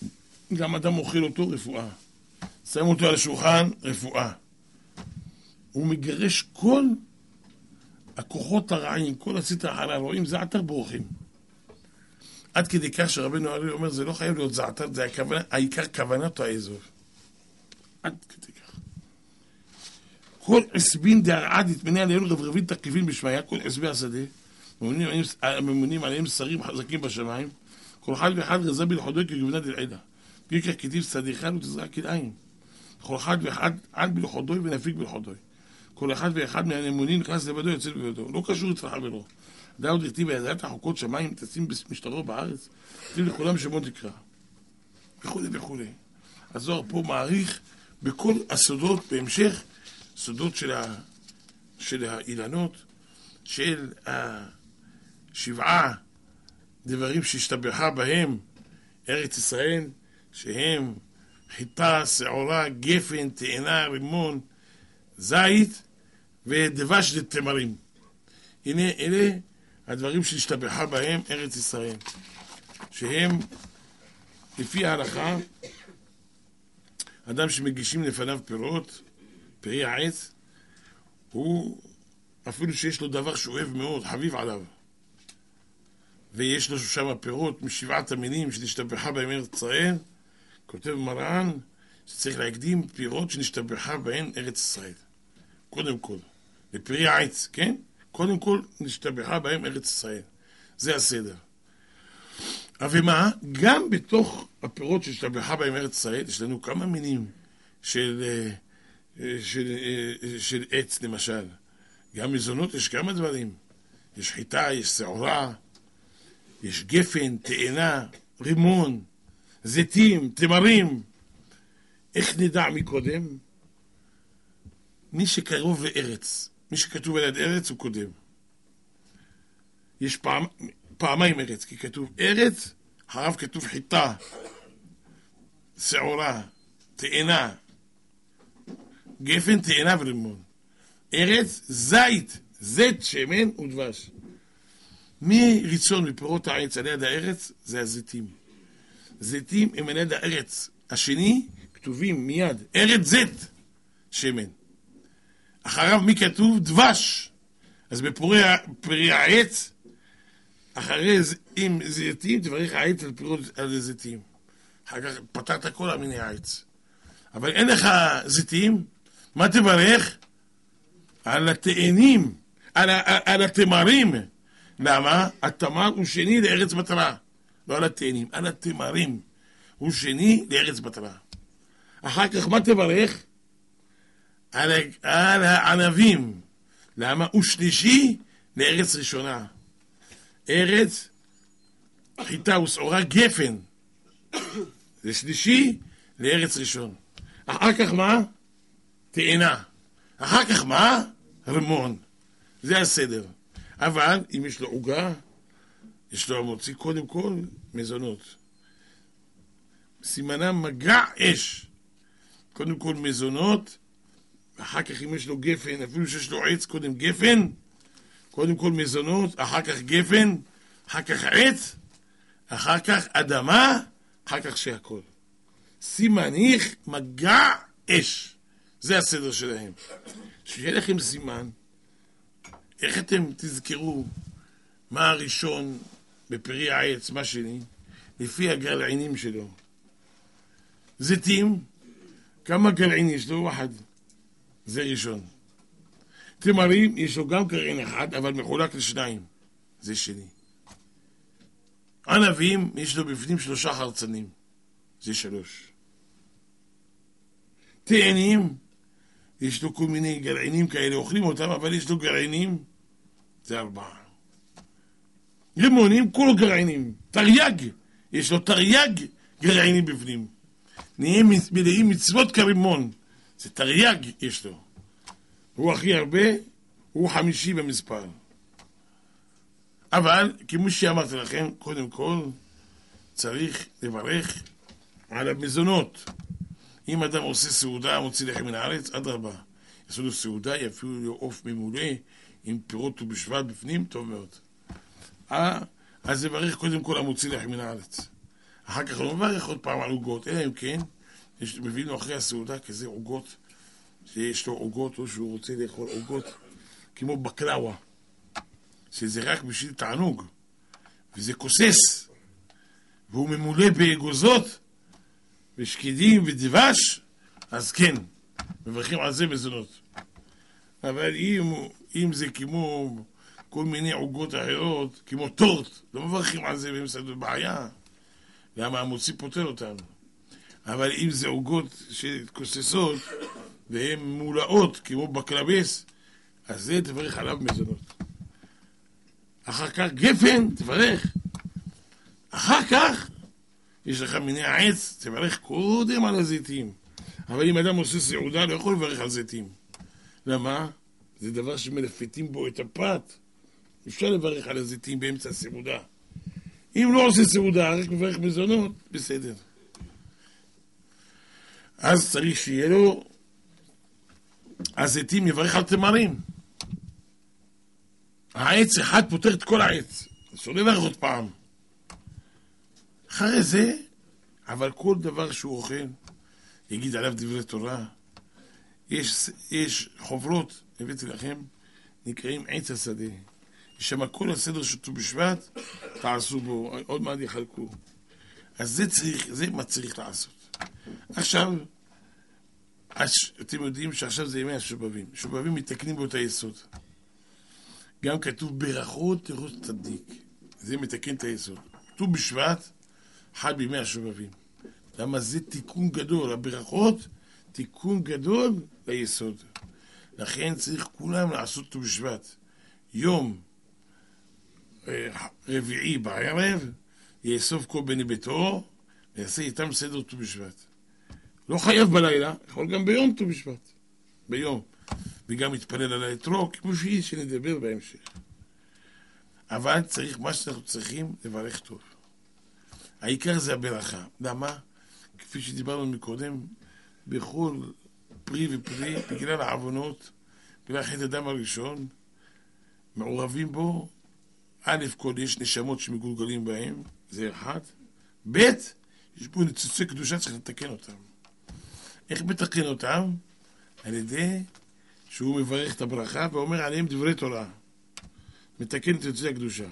גם אדם אוכל אותו רפואה. שם אותו על השולחן, רפואה. הוא מגרש כל הכוחות הרעים, כל הסטרא אחרא הרועים, זעתר בורחים. עד כדי כך שרבנו הראל אומר, זה לא חייב להיות זעתר, זה הכוונה, העיקר כוונת האזור. עד כדי כך. כל עשבין דהרעד יתמנה עליהם רברבים תקיפין בשמיה, כל עשבי השדה, ממונים עליהם שרים חזקים בשמיים, כל אחד ואחד רזה בלחודוי כגבנה דלעדה. פיקח כתיב שדיחן ותזרע כלאיים. כל אחד ואחד עד בלחודוי ונפיק בלחודוי. כל אחד ואחד מהנמונים נכנס לבדו יוצא לבדו. לא קשור אצל חברו. דאוד הכתיב בידעת החוקות שמיים תשים משטרו בארץ, כתיב לכולם שמות תקרא. וכו' וכו'. הזוהר פה מעריך בכל הסודות בהמשך, סודות של, ה... של האילנות, של השבעה דברים שהשתבחה בהם ארץ ישראל, שהם חיטה, שעורה, גפן, תאנה, רימון, זית ודבש דתמרים. הנה אלה הדברים שהשתבחה בהם ארץ ישראל, שהם לפי ההלכה, אדם שמגישים לפניו פירות, פרי העץ, הוא אפילו שיש לו דבר שהוא אוהב מאוד, חביב עליו, ויש לו שם פירות משבעת המינים שנשתבחה בהם ארץ ישראל, כותב מרן שצריך להקדים פירות שנשתבחה בהן ארץ ישראל. קודם כל, לפרי העץ, כן? קודם כל נשתבחה בהם ארץ ישראל. זה הסדר. אבל מה? גם בתוך הפירות שנשתבחה בהם ארץ ישראל, יש לנו כמה מינים של, של, של, של עץ למשל. גם מזונות יש כמה דברים. יש חיטה, יש שעורה, יש גפן, תאנה, רימון, זיתים, תמרים. איך נדע מקודם? מי שקרוב לארץ, מי שכתוב על יד ארץ הוא קודם. יש פעם, פעמיים ארץ, כי כתוב ארץ, אחריו כתוב חיטה, שעורה, תאנה, גפן, תאנה ורימון. ארץ, זית, זית, שמן ודבש. מי ריצון מפירות העץ על יד הארץ? זה הזיתים. זיתים הם על יד הארץ. השני, כתובים מיד, ארץ זית, שמן. אחריו מי כתוב? דבש. אז בפרי העץ, אחרי עם זיתים, תברך העץ על פירות על זיתים. אחר כך פתרת כל המיני העץ. אבל אין לך זיתים, מה תברך? על התאנים, על, על התמרים. למה? התמר הוא שני לארץ מטרה. לא על התאנים, על התמרים. הוא שני לארץ מטרה. אחר כך מה תברך? על, על הענבים. למה? הוא שלישי לארץ ראשונה. ארץ, חיטה ושעורה, גפן. זה שלישי לארץ ראשון. אחר כך מה? תאנה. אחר כך מה? רימון. זה הסדר. אבל אם יש לו עוגה, יש לו המוציא קודם כל מזונות. סימנם מגע אש. קודם כל מזונות, אחר כך אם יש לו גפן, אפילו שיש לו עץ, קודם גפן, קודם כל מזונות, אחר כך גפן, אחר כך עץ, אחר כך אדמה, אחר כך שהכל. סימניך מגע אש. זה הסדר שלהם. שיהיה לכם סימן, איך אתם תזכרו מה הראשון בפרי העץ, מה שני, לפי הגרעינים שלו. זיתים, כמה גרעין יש לו? אחד. זה ראשון. תמרים, יש לו גם גרעין אחד, אבל מחולק לשניים. זה שני. ענבים, יש לו בפנים שלושה חרצנים. זה שלוש. תאנים, יש לו כל מיני גרעינים כאלה, אוכלים אותם, אבל יש לו גרעינים, זה ארבעה. רימונים, כולו גרעינים. תרי"ג, יש לו תרי"ג גרעינים בפנים. נהיה מלאים מצוות כרימון. זה תרי"ג יש לו. הוא הכי הרבה, הוא חמישי במספר. אבל, כמו שאמרתי לכם, קודם כל, צריך לברך על המזונות. אם אדם עושה סעודה, מוציא לחם מן הארץ, עד רבה. יעשו לו סעודה, יפילו לו עוף ממולא, עם פירות ובשבט בפנים, טוב מאוד. אז לברך קודם כל המוציא לחם מן הארץ. אחר כך לא מברך עוד פעם על עוגות, אלא אם כן, מביאים לו אחרי הסעודה כזה עוגות שיש לו עוגות או שהוא רוצה לאכול עוגות כמו בקלאווה, שזה רק בשביל תענוג, וזה כוסס, והוא ממולא באגוזות ושקידים ודבש, אז כן, מברכים על זה מזונות. אבל אם, אם זה כמו כל מיני עוגות אחרות, כמו טורט, לא מברכים על זה במסעדות, בעיה. למה המוציא פותר אותנו. אבל אם זה עוגות שכוססות, והן מולאות כמו בקלבס, אז זה תברך עליו מזונות. אחר כך גפן, תברך. אחר כך, יש לך מיני העץ, תברך קודם על הזיתים. אבל אם אדם עושה סעודה, לא יכול לברך על זיתים. למה? זה דבר שמלפתים בו את הפת. אפשר לברך על הזיתים באמצע הסעודה. אם לא עושה סעודה, רק מברך מזונות, בסדר. אז צריך שיהיה לו, הזיתים יברך על תמרים. העץ אחד פותר את כל העץ. אסור לברך עוד פעם. אחרי זה, אבל כל דבר שהוא אוכל, יגיד עליו דברי תורה. יש, יש חוברות, הבאתי לכם, נקראים עץ השדה. יש שם כל הסדר שט"ו בשבט, תעשו בו, עוד מעט יחלקו. אז זה צריך, זה מה צריך לעשות. עכשיו, אתם יודעים שעכשיו זה ימי השובבים. שובבים מתקנים בו את היסוד. גם כתוב ברכות לראש צדיק. זה מתקן את היסוד. ט"ו בשבט, חל בימי השובבים. למה זה תיקון גדול, הברכות, תיקון גדול ליסוד. לכן צריך כולם לעשות ט"ו בשבט. יום רביעי בערב, יאסוף כל בני ביתו, ויעשה איתם סדר ט"ו בשבט. לא חייב בלילה, יכול גם ביום ט"ו בשבט. ביום. וגם יתפלל על האתרוג, כמו שהיא שנדבר בהמשך. אבל צריך, מה שאנחנו צריכים, לברך טוב. העיקר זה הברכה. למה? כפי שדיברנו מקודם, בכל פרי ופרי, בגלל העוונות, בגלל חטא הדם הראשון, מעורבים בו, א' כל יש נשמות שמגולגלים בהם, זה אחד. ב' יש בו ניצוצי קדושה, צריך לתקן אותם. איך מתקן אותם? על ידי שהוא מברך את הברכה ואומר עליהם דברי תורה. מתקן את ניצוצי הקדושה.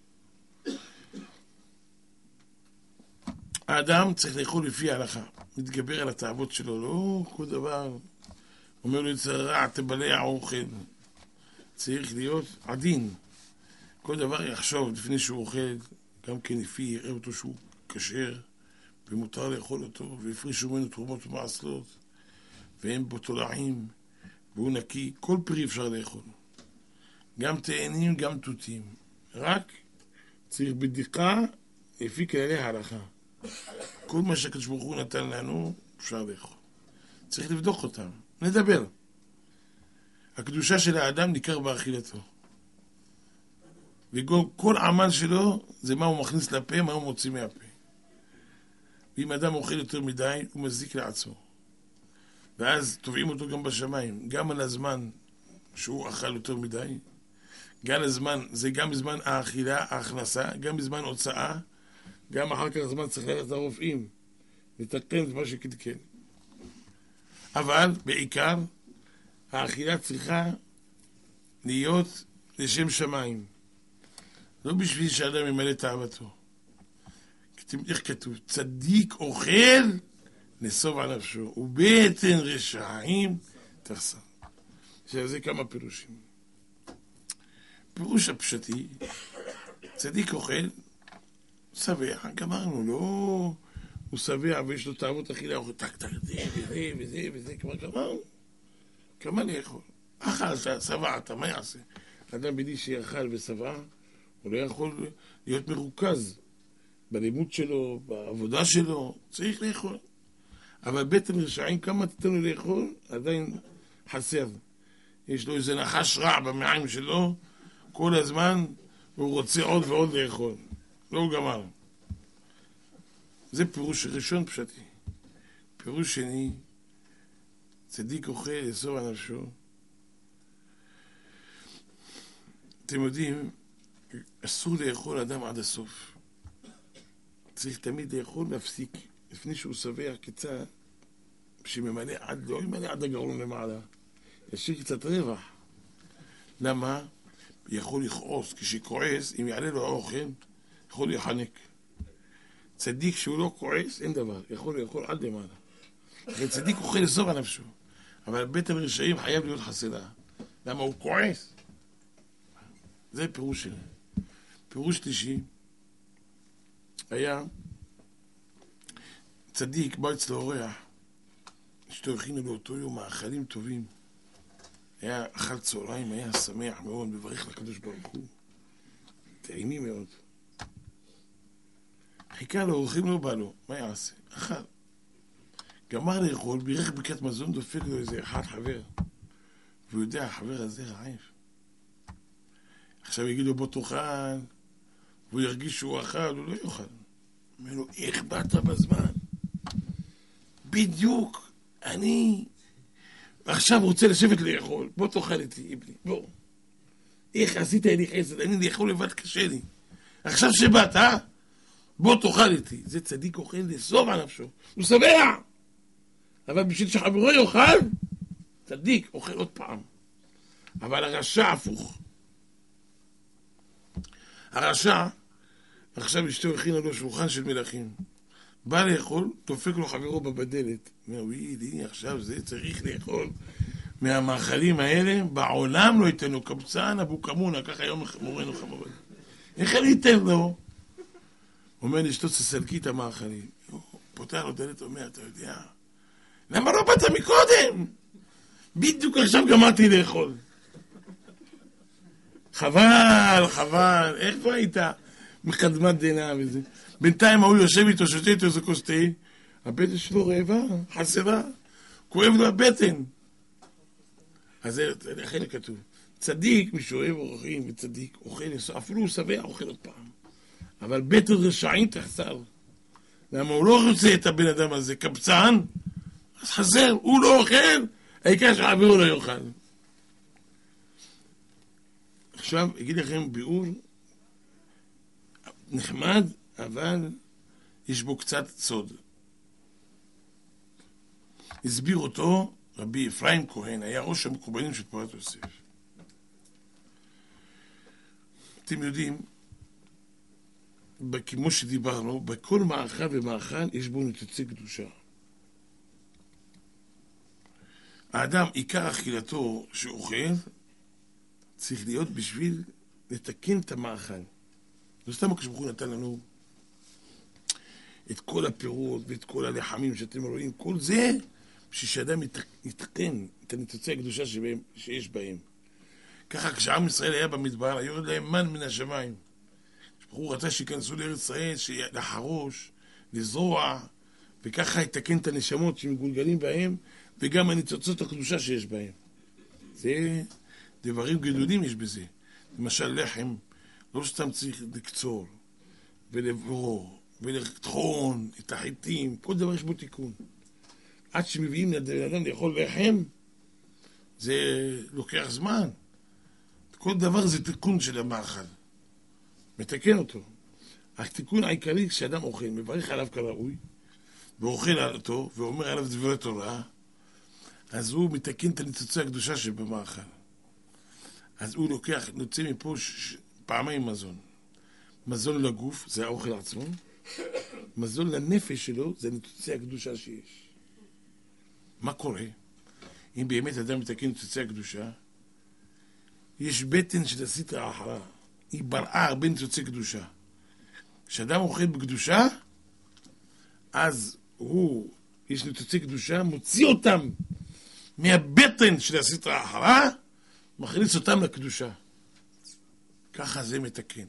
האדם צריך לאכול לפי ההלכה, מתגבר על התאוות שלו, לא כל דבר. אומר לו יצרע, תבלע אוכל. צריך להיות עדין. כל דבר יחשוב לפני שהוא אוכל, גם כן לפי יראה אותו שהוא כשר, ומותר לאכול אותו, והפרישו ממנו תרומות ומעשרות, ואין בו תולעים, והוא נקי. כל פרי אפשר לאכול. גם תאנים, גם תותים. רק צריך בדיקה לפי כללי ההלכה. כל מה שהקדוש ברוך הוא נתן לנו, אפשר לאכול. צריך לבדוק אותם, נדבר. הקדושה של האדם ניכר באכילתו. וכל עמל שלו זה מה הוא מכניס לפה, מה הוא מוציא מהפה. ואם אדם אוכל יותר מדי, הוא מזיק לעצמו. ואז תובעים אותו גם בשמיים, גם על הזמן שהוא אכל יותר מדי, גם הזמן, זה גם בזמן האכילה, ההכנסה, גם בזמן הוצאה, גם אחר כך הזמן צריך ללכת לרופאים, לתקן את מה שקדקן. אבל בעיקר, האכילה צריכה להיות לשם שמיים. לא בשביל שאדם ימלא תאוותו. איך כתוב? צדיק אוכל נסוב על נפשו, ובטן רשעים תחסר. זה כמה פירושים. פירוש הפשטי, צדיק אוכל, שבע, גמרנו, לא, הוא שבע ויש לו תאוות אכילה, אוכל טק טק, זה וזה וזה וזה, כבר גמרנו. כמה לאכול? אכלת, שבעת, מה יעשה? אדם בלי שיאכל ושבע, הוא לא יכול להיות מרוכז בלימוד שלו, בעבודה שלו, צריך לאכול. אבל בטן רשעים, כמה תתן לו לאכול, עדיין חסר. יש לו איזה נחש רע במעיים שלו, כל הזמן הוא רוצה עוד ועוד לאכול. לא גמר. זה פירוש ראשון פשטי. פירוש שני, צדיק אוכל יסוב על נפשו. אתם יודעים, אסור לאכול אדם עד הסוף. צריך תמיד לאכול להפסיק. לפני שהוא שבע קצת, שממלא עד, לא ימלא עד הגרון למעלה, ישאיר קצת רווח. למה? יכול לכעוס, כשכועס, אם יעלה לו האוכל, יכול להיחנק. צדיק שהוא לא כועס, אין דבר, יכול לאכול עד למעלה. לכן צדיק אוכל לסוב על נפשו, אבל בטן רשעים חייב להיות חסרה. למה? הוא כועס. זה פירוש שלי. פירוש שלישי, היה צדיק, בא אצלו אורח, אשתו הכינה לו אותו יום מאכלים טובים. היה אכל צהריים, היה שמח מאוד, מברך לקדוש ברוך הוא. טעימי מאוד. חיכה לו, אורחים לא בא לו, מה יעשה? אכל. גמר לאכול, בירך ברכת מזון, דופק לו איזה אחד חבר. והוא יודע, החבר הזה רעב. עכשיו יגיד לו בוא תאכל, והוא ירגיש שהוא אכל, הוא לא יאכל. אומר לו, איך באת בזמן? בדיוק, אני עכשיו רוצה לשבת לאכול, בוא תאכל איתי, איבני, בוא. איך עשית לי חסד, אני לאכול לבד קשה לי. עכשיו שבאת, אה? בוא תאכל איתי. זה צדיק אוכל לסוב על נפשו, הוא שבע. אבל בשביל שחברו יאכל, צדיק אוכל עוד פעם. אבל הרשע הפוך. הרשע, עכשיו אשתו הכינה לו שולחן של מלכים. בא לאכול, דופק לו חברו בבדלת. אומר, הנה עכשיו זה צריך לאכול מהמאכלים האלה, בעולם לא ייתן לו קבצן, אבו כמונה, ככה היום מורנו חמורנו. איך אני אתן לו? אומר לאשתו, תסלקי את המאכלים. פותח לו דלת, אומר, אתה יודע, למה לא באת מקודם? בדיוק עכשיו גמרתי לאכול. חבל, חבל, איך פה היית? מקדמת דינה וזה. בינתיים הוא יושב איתו, שותה איתו איזה כוס תה, הבטן שלו רעבה, חסרה, כואב לו הבטן. אז זה חלק כתוב. צדיק, מי שאוהב אורחים וצדיק, אוכל, אפילו הוא שבע, אוכל עוד פעם. אבל בטן רשעים תחסר. למה הוא לא רוצה את הבן אדם הזה, קבצן, אז חסר, הוא לא אוכל, העיקר שעבירו לא יאכל. עכשיו, אגיד לכם ביאור נחמד, אבל יש בו קצת סוד. הסביר אותו רבי אפרים כהן, היה ראש המקובלים של תורת יוסף. אתם יודעים, כמו שדיברנו, בכל מאכל ומאכל יש בו ניצוצי קדושה. האדם, עיקר אכילתו שאוכל, צריך להיות בשביל לתקן את המאכל. לא סתם הקדוש ברוך הוא נתן לנו את כל הפירות ואת כל הלחמים שאתם רואים, כל זה בשביל שאדם יתקן את הניצוצי הקדושה שבהם, שיש בהם. ככה כשעם ישראל היה במדבר, היו להם מן מן השמיים. הוא רצה שיכנסו לארץ ישראל, לחרוש, לזרוע, וככה יתקן את הנשמות שמגולגלים בהם, וגם הניצוצות הקדושה שיש בהם. זה דברים גדולים יש בזה. למשל לחם, לא סתם צריך לקצור, ולברור, ולטחון את החיטים, כל דבר יש בו תיקון. עד שמביאים לאדם לאכול לחם, זה לוקח זמן. כל דבר זה תיקון של המאכל. מתקן אותו. התיקון העיקרי כשאדם אוכל, מברך עליו כראוי, ואוכל על אותו, ואומר עליו דברי תורה, אז הוא מתקן את הניצוצי הקדושה שבמאכל. אז הוא לוקח, נוצא מפה ש... פעמיים מזון. מזון לגוף, זה האוכל עצמו. מזון לנפש שלו, זה ניצוצי הקדושה שיש. מה קורה? אם באמת אדם מתקן ניצוצי הקדושה, יש בטן של הסטרא האחרונה. היא בראה הרבה ניצוצי קדושה. כשאדם אוכל בקדושה, אז הוא, יש ניצוצי קדושה, מוציא אותם מהבטן של הסטרא האחרונה, מכניס אותם לקדושה. ככה זה מתקן.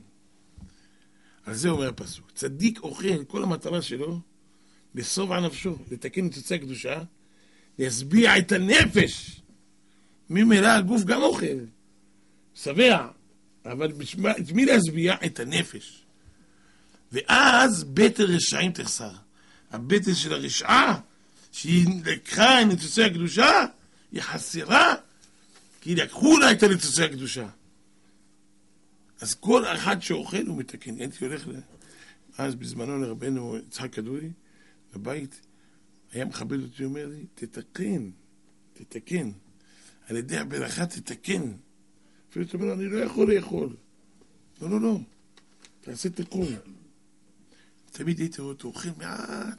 על זה אומר הפסוק. צדיק אוכל, כל המטרה שלו, לסוב על נפשו, לתקן ניצוצי הקדושה, להשביע את הנפש. ממילא הגוף גם אוכל. שבע. אבל את מי להשביע? את הנפש. ואז בטן רשעים תחסר. הבטן של הרשעה, שהיא לקחה את ניצוצי הקדושה, היא חסרה, כי לקחו לה את ניצוצי הקדושה. אז כל אחד שאוכל הוא מתקן. הייתי הולך ל... אז בזמנו לרבנו יצחק כדורי, לבית, היה מכבד אותי, אומר לי, תתקן, תתקן. על ידי הברכה תתקן. אפילו אתה אומר, אני לא יכול לאכול. לא, לא, לא. תעשה תיקון. תמיד הייתי רואה אותו, אוכל מעט.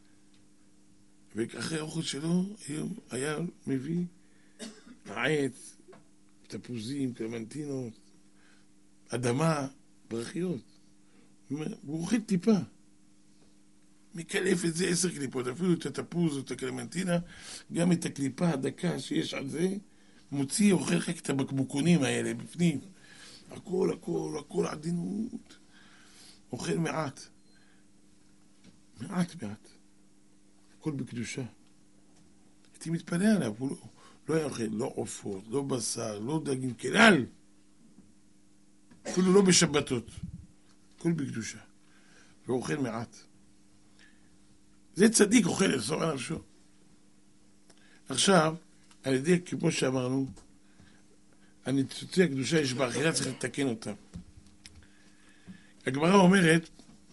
ואחרי האוכל שלו, היה מביא עץ, תפוזים, קלמנטינות, אדמה, ברכיות. הוא אוכל טיפה. מקלף את זה עשר קליפות, אפילו את התפוז או את הקלמנטינה, גם את הקליפה הדקה שיש על זה, מוציא, אוכל רק את הבקבוקונים האלה בפנים. הכל, הכל, הכל עדינות. אוכל מעט. מעט, מעט. הכל בקדושה. הייתי מתפלא עליו, הוא לא, לא היה אוכל, לא עופות, לא בשר, לא דגים, כלל. אפילו לא בשבתות. הכל בקדושה. ואוכל מעט. זה צדיק אוכל לסור על נפשו. עכשיו, על ידי, כמו שאמרנו, הניצוצי הקדושה יש באכילה, צריך לתקן אותם. הגמרא אומרת,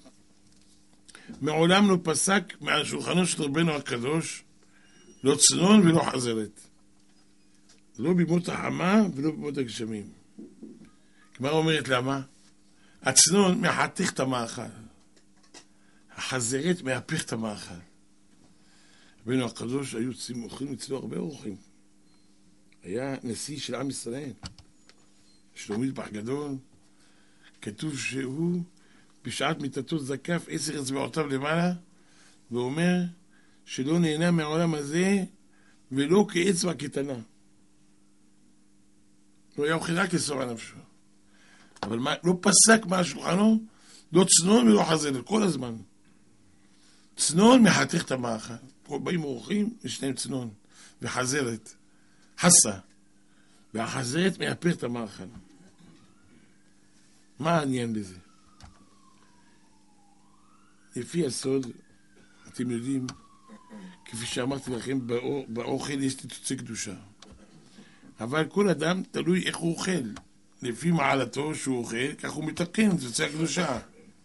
מעולם לא פסק מעל שולחנו של רבנו הקדוש, לא צנון ולא חזרת. לא בימות החמה ולא בימות הגשמים. הגמרא אומרת למה? הצנון מחתך את המאכל. החזרת מהפך את המאכל. רבנו הקדוש היו אוכלים אצלו הרבה אורחים. היה נשיא של עם ישראל. שלומית בח גדול. כתוב שהוא בשעת מיתתו זקף עשר אצבעותיו למעלה, ואומר שלא נהנה מהעולם הזה ולא כאצבע קטנה. הוא היה אוכל רק לסור על נפשו. אבל מה, לא פסק מהשולחנו, לא צנון ולא חזרת, כל הזמן. צנון מחתך את המאכל. כל באים אורחים, יש להם צנון. וחזרת. חסה. והחזרת מהפך את המאכל. מה העניין בזה? לפי הסוד, אתם יודעים, כפי שאמרתי לכם, באור, באוכל יש ניצוצי קדושה. אבל כל אדם תלוי איך הוא אוכל. לפי מעלתו שהוא אוכל, כך הוא מתקן, ניצוצי הקדושה.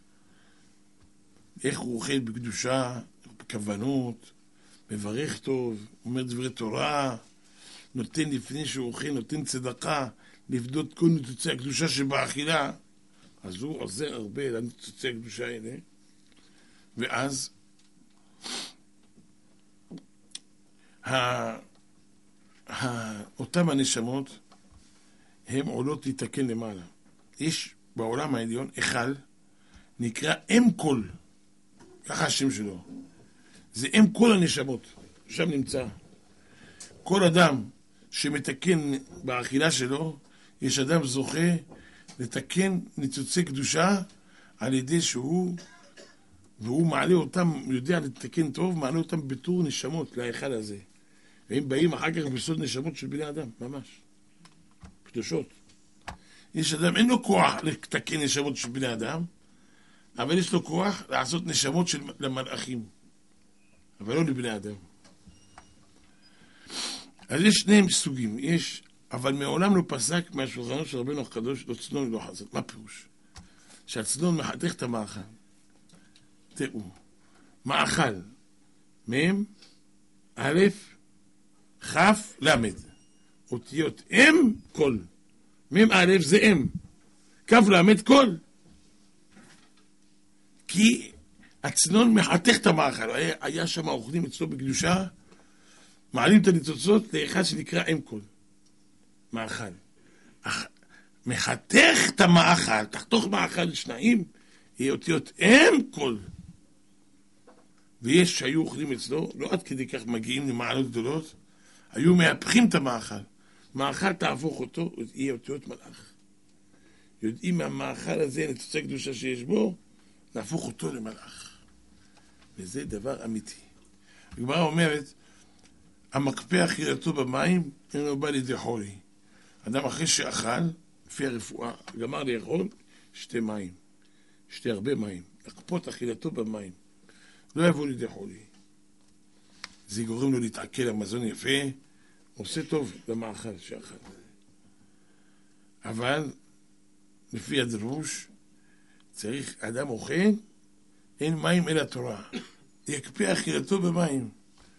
איך הוא אוכל בקדושה, בכוונות, מברך טוב, אומר דברי תורה, נותן לפני שהוא אוכל, נותן צדקה, לפדות כל ניצוצי הקדושה שבאכילה, אז הוא עוזר הרבה לניצוצי הקדושה האלה, ואז ה... ה... אותם הנשמות הם עולות להתקן למעלה. יש בעולם העליון אחד נקרא אם כל, ככה השם שלו, זה אם כל הנשמות, שם נמצא. כל אדם שמתקן באכילה שלו, יש אדם זוכה לתקן ניצוצי קדושה על ידי שהוא, והוא מעלה אותם, יודע לתקן טוב, מעלה אותם בתור נשמות להיכל הזה. והם באים אחר כך בסוד נשמות של בני אדם, ממש. קדושות. יש אדם, אין לו כוח לתקן נשמות של בני אדם, אבל יש לו כוח לעשות נשמות של למלאכים. אבל לא לבני אדם. אז יש שני סוגים, יש, אבל מעולם לא פסק מהשולחנו של רבנו הקדוש, לא צנון ולא חזרת. מה פירוש? שהצנון מחתך את המאכל. תראו, מאכל, מם, א', כף, למד. אותיות אם, כל. מם א' זה אם. כף למד, כל. כי הצנון מחתך את המאכל. היה, היה שם אוכלים אצלו בקדושה, מעלים את הניצוצות לאחד שנקרא אם כל. מאכל. אח, מחתך את המאכל, תחתוך מאכל לשניים, יהיה אותיות אם כל. ויש שהיו אוכלים אצלו, לא עד כדי כך מגיעים למעלות גדולות, היו מהפכים את המאכל. מאכל תהפוך אותו, יהיה אותיות מלאך. יודעים מהמאכל הזה, ניצוצי קדושה שיש בו, נהפוך אותו למלאך. וזה דבר אמיתי. הגמרא אומרת, המקפא אכילתו במים, אינו בא לידי חולי. אדם אחרי שאכל, לפי הרפואה, גמר לאכול, שתי מים. שתי הרבה מים. לקפות אכילתו במים. לא יבוא לידי חולי. זה גורם לו להתעכל המזון יפה, עושה טוב למאכל שאכל. אבל, לפי הדרוש, צריך, אדם אוכל, אין מים אלא תורה. יקפא אכילתו במים.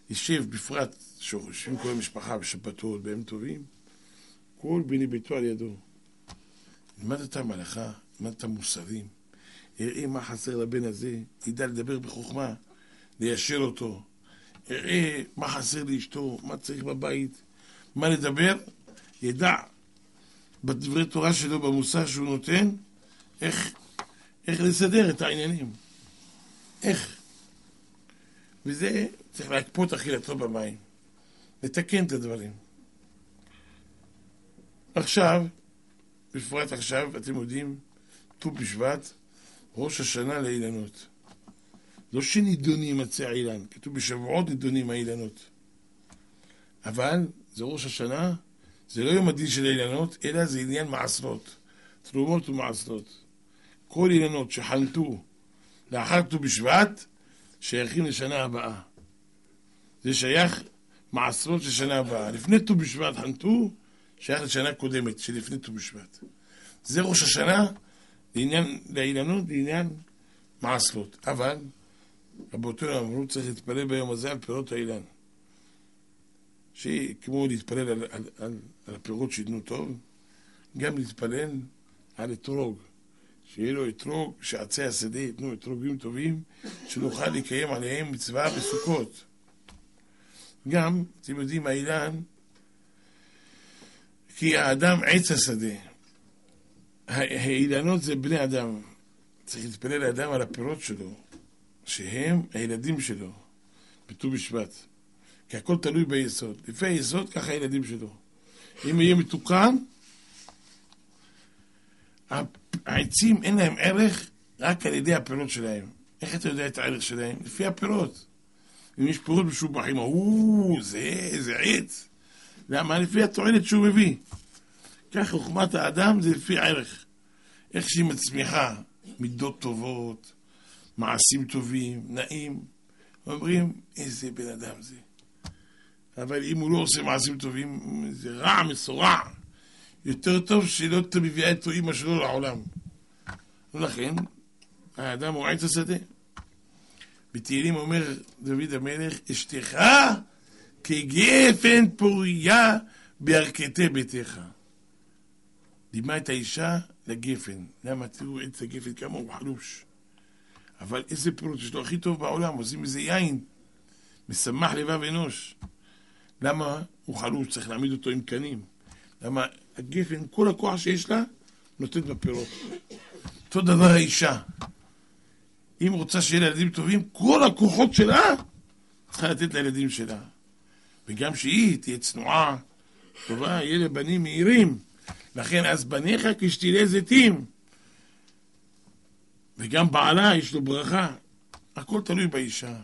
יישב בפרט שיושבים כל המשפחה בשבתות, בימים טובים, כל בני ביתו על ידו. למד את המלאכה, למד את המוסרים, יראה מה חסר לבן הזה, ידע לדבר בחוכמה, ליישר אותו, יראה מה חסר לאשתו, מה צריך בבית, מה לדבר, ידע בדברי תורה שלו, במוסר שהוא נותן, איך, איך לסדר את העניינים. איך. וזה צריך להקפות אכילתו במים, לתקן את הדברים. עכשיו, בפרט עכשיו, אתם יודעים, ט"ו בשבט, ראש השנה לאילנות. לא שנידונים עצי האילן, כתוב בשבועות נידונים האילנות. אבל זה ראש השנה, זה לא יום הדין של האילנות, אלא זה עניין מעשרות, תרומות ומעשרות. כל אילנות שחנתו לאחר ט"ו בשבט, שייכים לשנה הבאה. זה שייך מעשרות של שנה הבאה. לפני ט"ו בשבט חנתו, שייך לשנה קודמת, שלפני ט"ו בשבט. זה ראש השנה, לעניין, לאילנות, לעניין מעשרות. אבל, רבותינו אמרו, צריך להתפלל ביום הזה על פירות האילן. שכמו להתפלל על, על, על, על הפירות שיתנו טוב, גם להתפלל על אתרוג. שיהיה לו אתרוג, שעצי השדה יתנו אתרוגים טובים, שנוכל לקיים עליהם מצווה בסוכות. גם, אתם יודעים, האילן, כי האדם עץ השדה. האילנות זה בני אדם. צריך להתפלל לאדם על הפירות שלו, שהם הילדים שלו, בט"ו בשבט. כי הכל תלוי ביסוד. לפי היסוד, ככה הילדים שלו. אם יהיה מתוקן, העצים אין להם ערך רק על ידי הפירות שלהם. איך אתה יודע את הערך שלהם? לפי הפירות. אם יש פירות משובחים, או, זה, זה עץ. למה? לפי התועלת שהוא מביא. כך חוכמת האדם זה לפי הערך. איך שהיא מצמיחה, מידות טובות, מעשים טובים, נעים. אומרים, איזה בן אדם זה. אבל אם הוא לא עושה מעשים טובים, זה רע, מסורע. יותר טוב שלא תביאה את אמא שלו לעולם. ולכן, האדם הוא עץ השדה. בתהילים אומר דוד המלך, אשתך כגפן פוריה בירכתי ביתך. דימה את האישה לגפן. למה? תראו עץ הגפן כמה הוא חלוש. אבל איזה פירות יש לו הכי טוב בעולם, עושים איזה יין, משמח לבב אנוש. למה הוא חלוש? צריך להעמיד אותו עם קנים. למה הגפן, כל הכוח שיש לה, נותנת בפירות. אותו דבר האישה. אם רוצה שיהיה לילדים טובים, כל הכוחות שלה צריכה לתת לילדים שלה. וגם שהיא תהיה צנועה, טובה, יהיה לבנים מהירים. לכן אז בניך כשתילי זיתים. וגם בעלה יש לו ברכה. הכל תלוי באישה.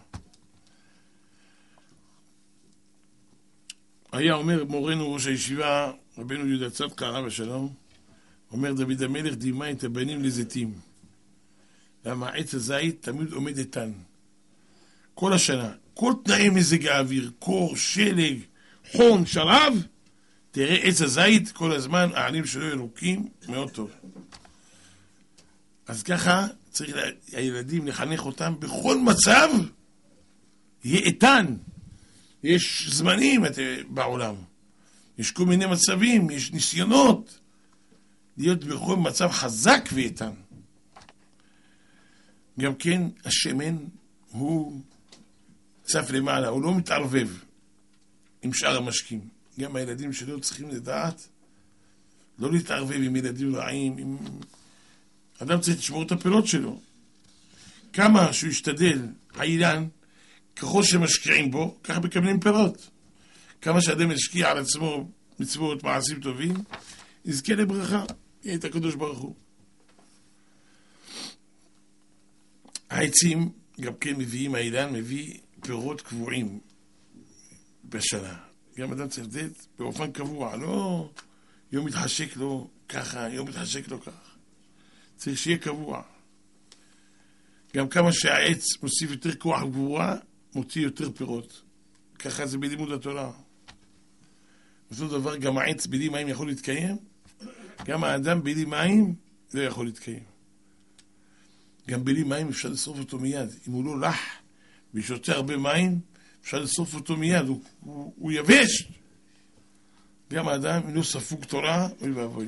היה אומר מורנו ראש הישיבה, רבנו יהודה צדקה עליו השלום, אומר דוד המלך, דימה את הבנים לזיתים. למה עץ הזית תמיד עומד איתן. כל השנה, כל תנאי מזג האוויר, קור, שלג, חום, שרב, תראה עץ הזית כל הזמן, העלים שלו ירוקים, מאוד טוב. אז ככה צריך הילדים לחנך אותם בכל מצב, יהיה איתן. יש זמנים בעולם, יש כל מיני מצבים, יש ניסיונות להיות בכל מצב חזק ואיתן. גם כן השמן הוא צף למעלה, הוא לא מתערבב עם שאר המשקים. גם הילדים שלו צריכים לדעת לא להתערבב עם ילדים רעים. עם... אדם צריך לשמור את הפירות שלו. כמה שהוא ישתדל, האילן, ככל שמשקיעים בו, ככה מקבלים פירות. כמה שאדם ישקיע על עצמו מצוות, מעשים טובים, יזכה לברכה, יהיה את הקדוש ברוך הוא. העצים גם כן מביאים, האילן מביא פירות קבועים בשנה. גם אדם צריך לתת באופן קבוע, לא יום מתחשק לו ככה, יום מתחשק לו ככה. צריך שיהיה קבוע. גם כמה שהעץ מוסיף יותר כוח גבורה, מוציא יותר פירות. ככה זה בלימוד התורה. אותו דבר, גם העץ בלי מים יכול להתקיים, גם האדם בלי מים לא יכול להתקיים. גם בלי מים אפשר לשרוף אותו מיד. אם הוא לא לח ושותה הרבה מים, אפשר לסוף אותו מיד, הוא, הוא, הוא יבש. גם האדם אינו ספוג תורה, אוי ואבוי.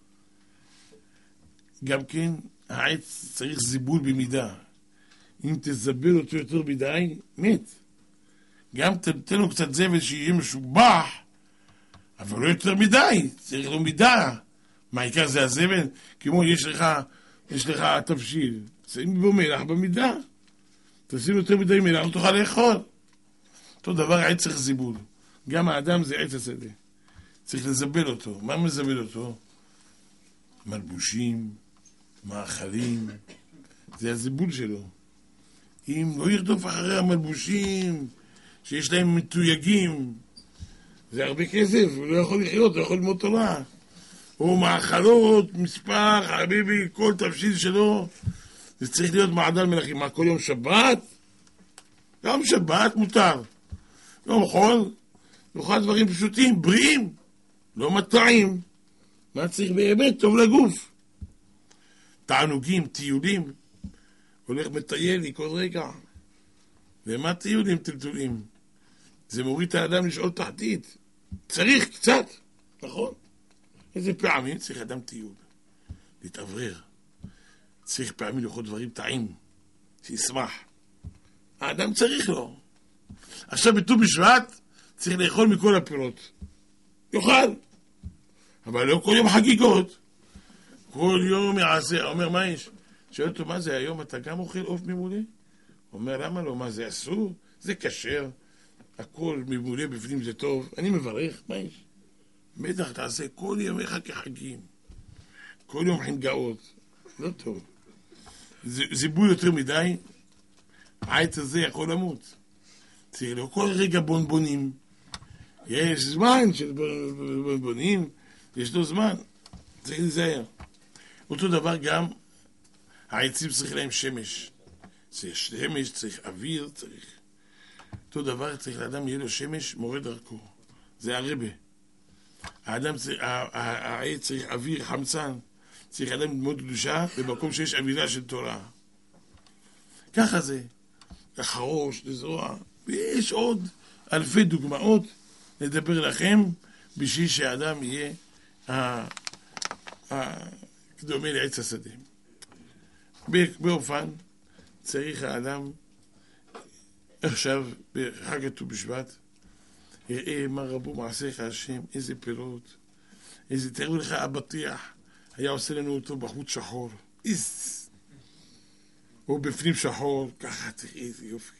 גם כן, העץ צריך זיבול במידה. אם תזבל אותו יותר מדי, מת. גם תתן לו קצת זבל שיהיה משובח, אבל לא יותר מדי, צריך לו מידה. מה העיקר זה הזבל? כמו יש לך, יש לך תבשיל, שים בו מלח במידה. תשים יותר מדי מלח, לא תוכל לאכול. אותו דבר, העץ צריך זיבול. גם האדם זה עץ השדה. צריך לזבל אותו. מה מזבל אותו? מלבושים, מאכלים, זה הזיבול שלו. אם לא ירדוף אחרי המלבושים שיש להם מתויגים, זה הרבה כסף, הוא לא יכול לחיות, הוא יכול ללמוד תורה. או מאכלות, מספר, חביבי, כל תבשיל שלו, זה צריך להיות מעדן מלכים. מה, כל יום שבת? גם שבת מותר. יום חול, נאכל דברים פשוטים, בריאים, לא מטעים. מה צריך באמת? טוב לגוף. תענוגים, טיולים, הולך מטייל לי כל רגע. ומה טיולים טלטולים? זה מוריד את האדם לשאול תחתית. צריך קצת, נכון? איזה פעמים צריך אדם טיול, להתעברר. צריך פעמים לאכול דברים טעים, שישמח. האדם צריך לו. עכשיו בט"ו בשבט צריך לאכול מכל הפירות. יאכל. אבל לא כל יום חגיגות. כל יום יעשה. אומר, מה יש? שואל אותו, מה זה היום? אתה גם אוכל עוף ממולא? אומר, למה לא? מה זה אסור? זה כשר. הכל ממולא בפנים זה טוב. אני מברך, מה יש? בטח תעשה כל ימיך כחגים. כל יום חנגאות. לא טוב. זיבול יותר מדי, העץ הזה יכול למות. צריך לו כל רגע בונבונים. יש זמן של בונבונים, יש לו זמן. צריך להיזהר. אותו דבר גם, העצים צריך להם שמש. צריך שמש, צריך אוויר, צריך... אותו דבר צריך לאדם יהיה לו שמש, מורה דרכו. זה הרבה. האדם צריך, העץ צריך אוויר, חמצן. צריך אדם ללמוד קדושה במקום שיש אווירה של תורה. ככה זה. לחרוש, לזרוע. ויש עוד אלפי דוגמאות לדבר לכם בשביל שהאדם יהיה דומה לעץ השדה. באופן צריך האדם עכשיו בחג ט"ו בשבט יראה מה רבו מעשיך השם, איזה פירות, איזה, תראו לך הבטיח היה עושה לנו אותו בחוץ שחור, איז, או בפנים שחור, ככה תראה איזה יופי.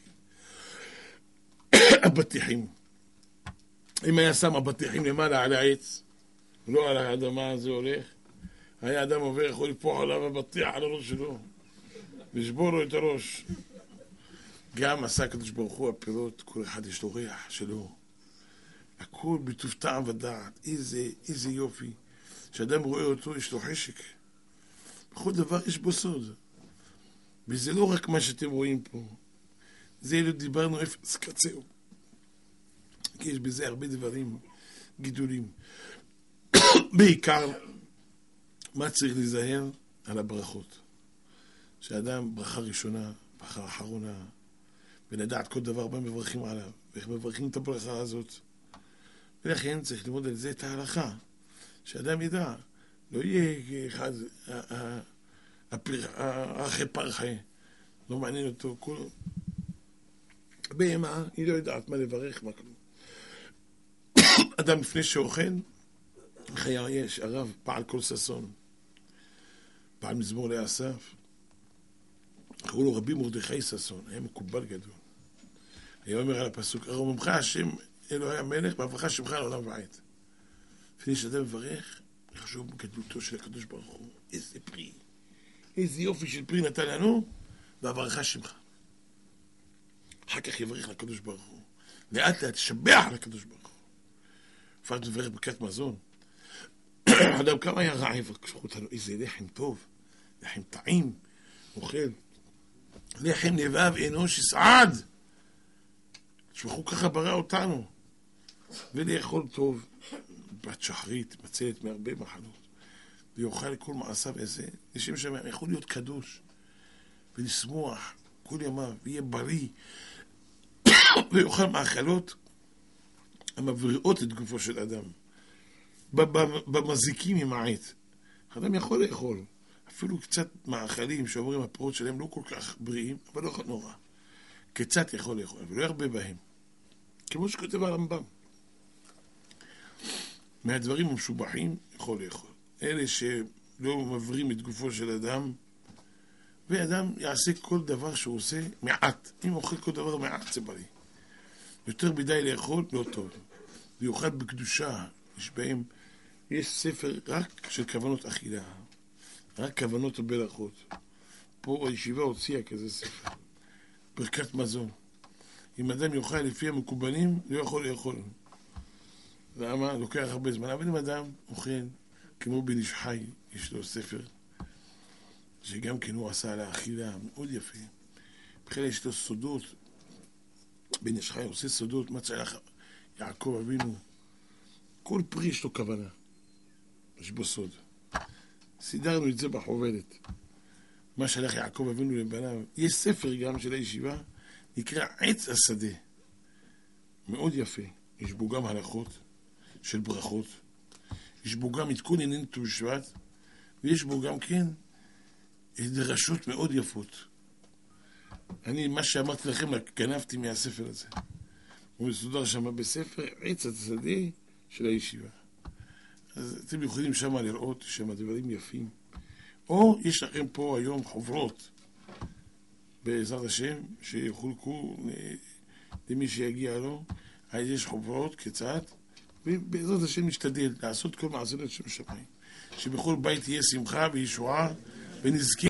הבטיחים, אם היה שם הבטיחים למעלה על העץ, לא על האדמה זה הולך, היה אדם עובר, יכול לפוח עליו הבטיח על הראש שלו, לשבור לו את הראש. גם עשה הקדוש ברוך הוא הפירות, כל אחד יש לו ריח שלו, הכל בטוב טעם ודעת, איזה, איזה יופי. כשאדם רואה אותו יש לו חשק, בכל דבר יש בו סוד, וזה לא רק מה שאתם רואים פה, זה לא דיברנו אפס קצהו, כי יש בזה הרבה דברים, גידולים. בעיקר מה צריך להיזהר? על הברכות. שאדם ברכה ראשונה, ברכה אחרונה, ולדעת כל דבר מה מברכים עליו, ואיך מברכים את הברכה הזאת. ולכן צריך ללמוד על זה את ההלכה, שאדם ידע, לא יהיה אחד אחרי פרחה, לא מעניין אותו, כל... בהמה, היא לא יודעת מה לברך, מה כלום. אדם לפני שאוכל, חיה יש, הרב פעל כל ששון, פעל מזמור לאסף, קראו לו רבי מרדכי ששון, היה מקובל גדול. היה אומר על הפסוק, הרוממך השם אלוהי המלך, בהברכה שמך לעולם ועד. לפני שאדם מברך, לחשוב בגדלותו של הקדוש ברוך הוא, איזה פרי, איזה יופי של פרי נתן לנו, בהברכה שמך. אחר כך יברך לקדוש ברוך הוא, לאט לאט שבח לקדוש ברוך הוא. לפעמים מברך ברכת מזון. אדם כמה היה רעב, קשרו אותנו, איזה לחם טוב, לחם טעים, אוכל. לחם לבב אנוש יסעד. תשמחו ככה ברא אותנו. ולאכול טוב, בת שחרית, מצלת מהרבה מחלות. ויאכל כל מעשיו איזה, לשם שם יכול להיות קדוש. ולשמוח כל ימיו, ויהיה בריא. ויאכל מאכלות המבריאות את גופו של אדם, במזיקים עם העט. אדם יכול לאכול, אפילו קצת מאכלים שאומרים הפירות שלהם לא כל כך בריאים, אבל לא נורא. קצת יכול לאכול, ולא הרבה בהם. כמו שכותב הרמב"ם. מהדברים המשובחים יכול לאכול. אלה שלא מבריאים את גופו של אדם, ואדם יעשה כל דבר שהוא עושה מעט. אם אוכל כל דבר מעט זה בריא. יותר מדי לאכול לא טוב. ויוכל בקדושה, יש בהם, יש ספר רק של כוונות אכילה. רק כוונות וברכות. פה הישיבה הוציאה כזה ספר. ברכת מזון. אם אדם יאכל לפי המקובלים, לא יכול לאכול. למה? לוקח הרבה זמן. אבל אם אדם אוכל, כמו בן איש חי, יש לו ספר, שגם כן הוא עשה על האכילה, מאוד יפה. בכלל יש לו סודות. בן איש חי עושה סודות, מה צריך יעקב אבינו. כל פרי יש לו כוונה. יש בו סוד. סידרנו את זה בחוברת. מה שלח יעקב אבינו לבניו. יש ספר גם של הישיבה, נקרא עץ השדה. מאוד יפה. יש בו גם הלכות של ברכות. יש בו גם עדכון עניין ט"ו בשבט. ויש בו גם כן דרשות מאוד יפות. אני, מה שאמרתי לכם, גנבתי מהספר הזה. הוא מסודר שם בספר עץ השדה של הישיבה. אז אתם יכולים שם לראות שם דברים יפים. או יש לכם פה היום חוברות בעזרת השם שיחולקו למי שיגיע לו. אז יש חוברות כיצד, ובעזרת השם נשתדל לעשות כל מעשה לשם שמיים, שבכל בית תהיה שמחה וישועה ונזכה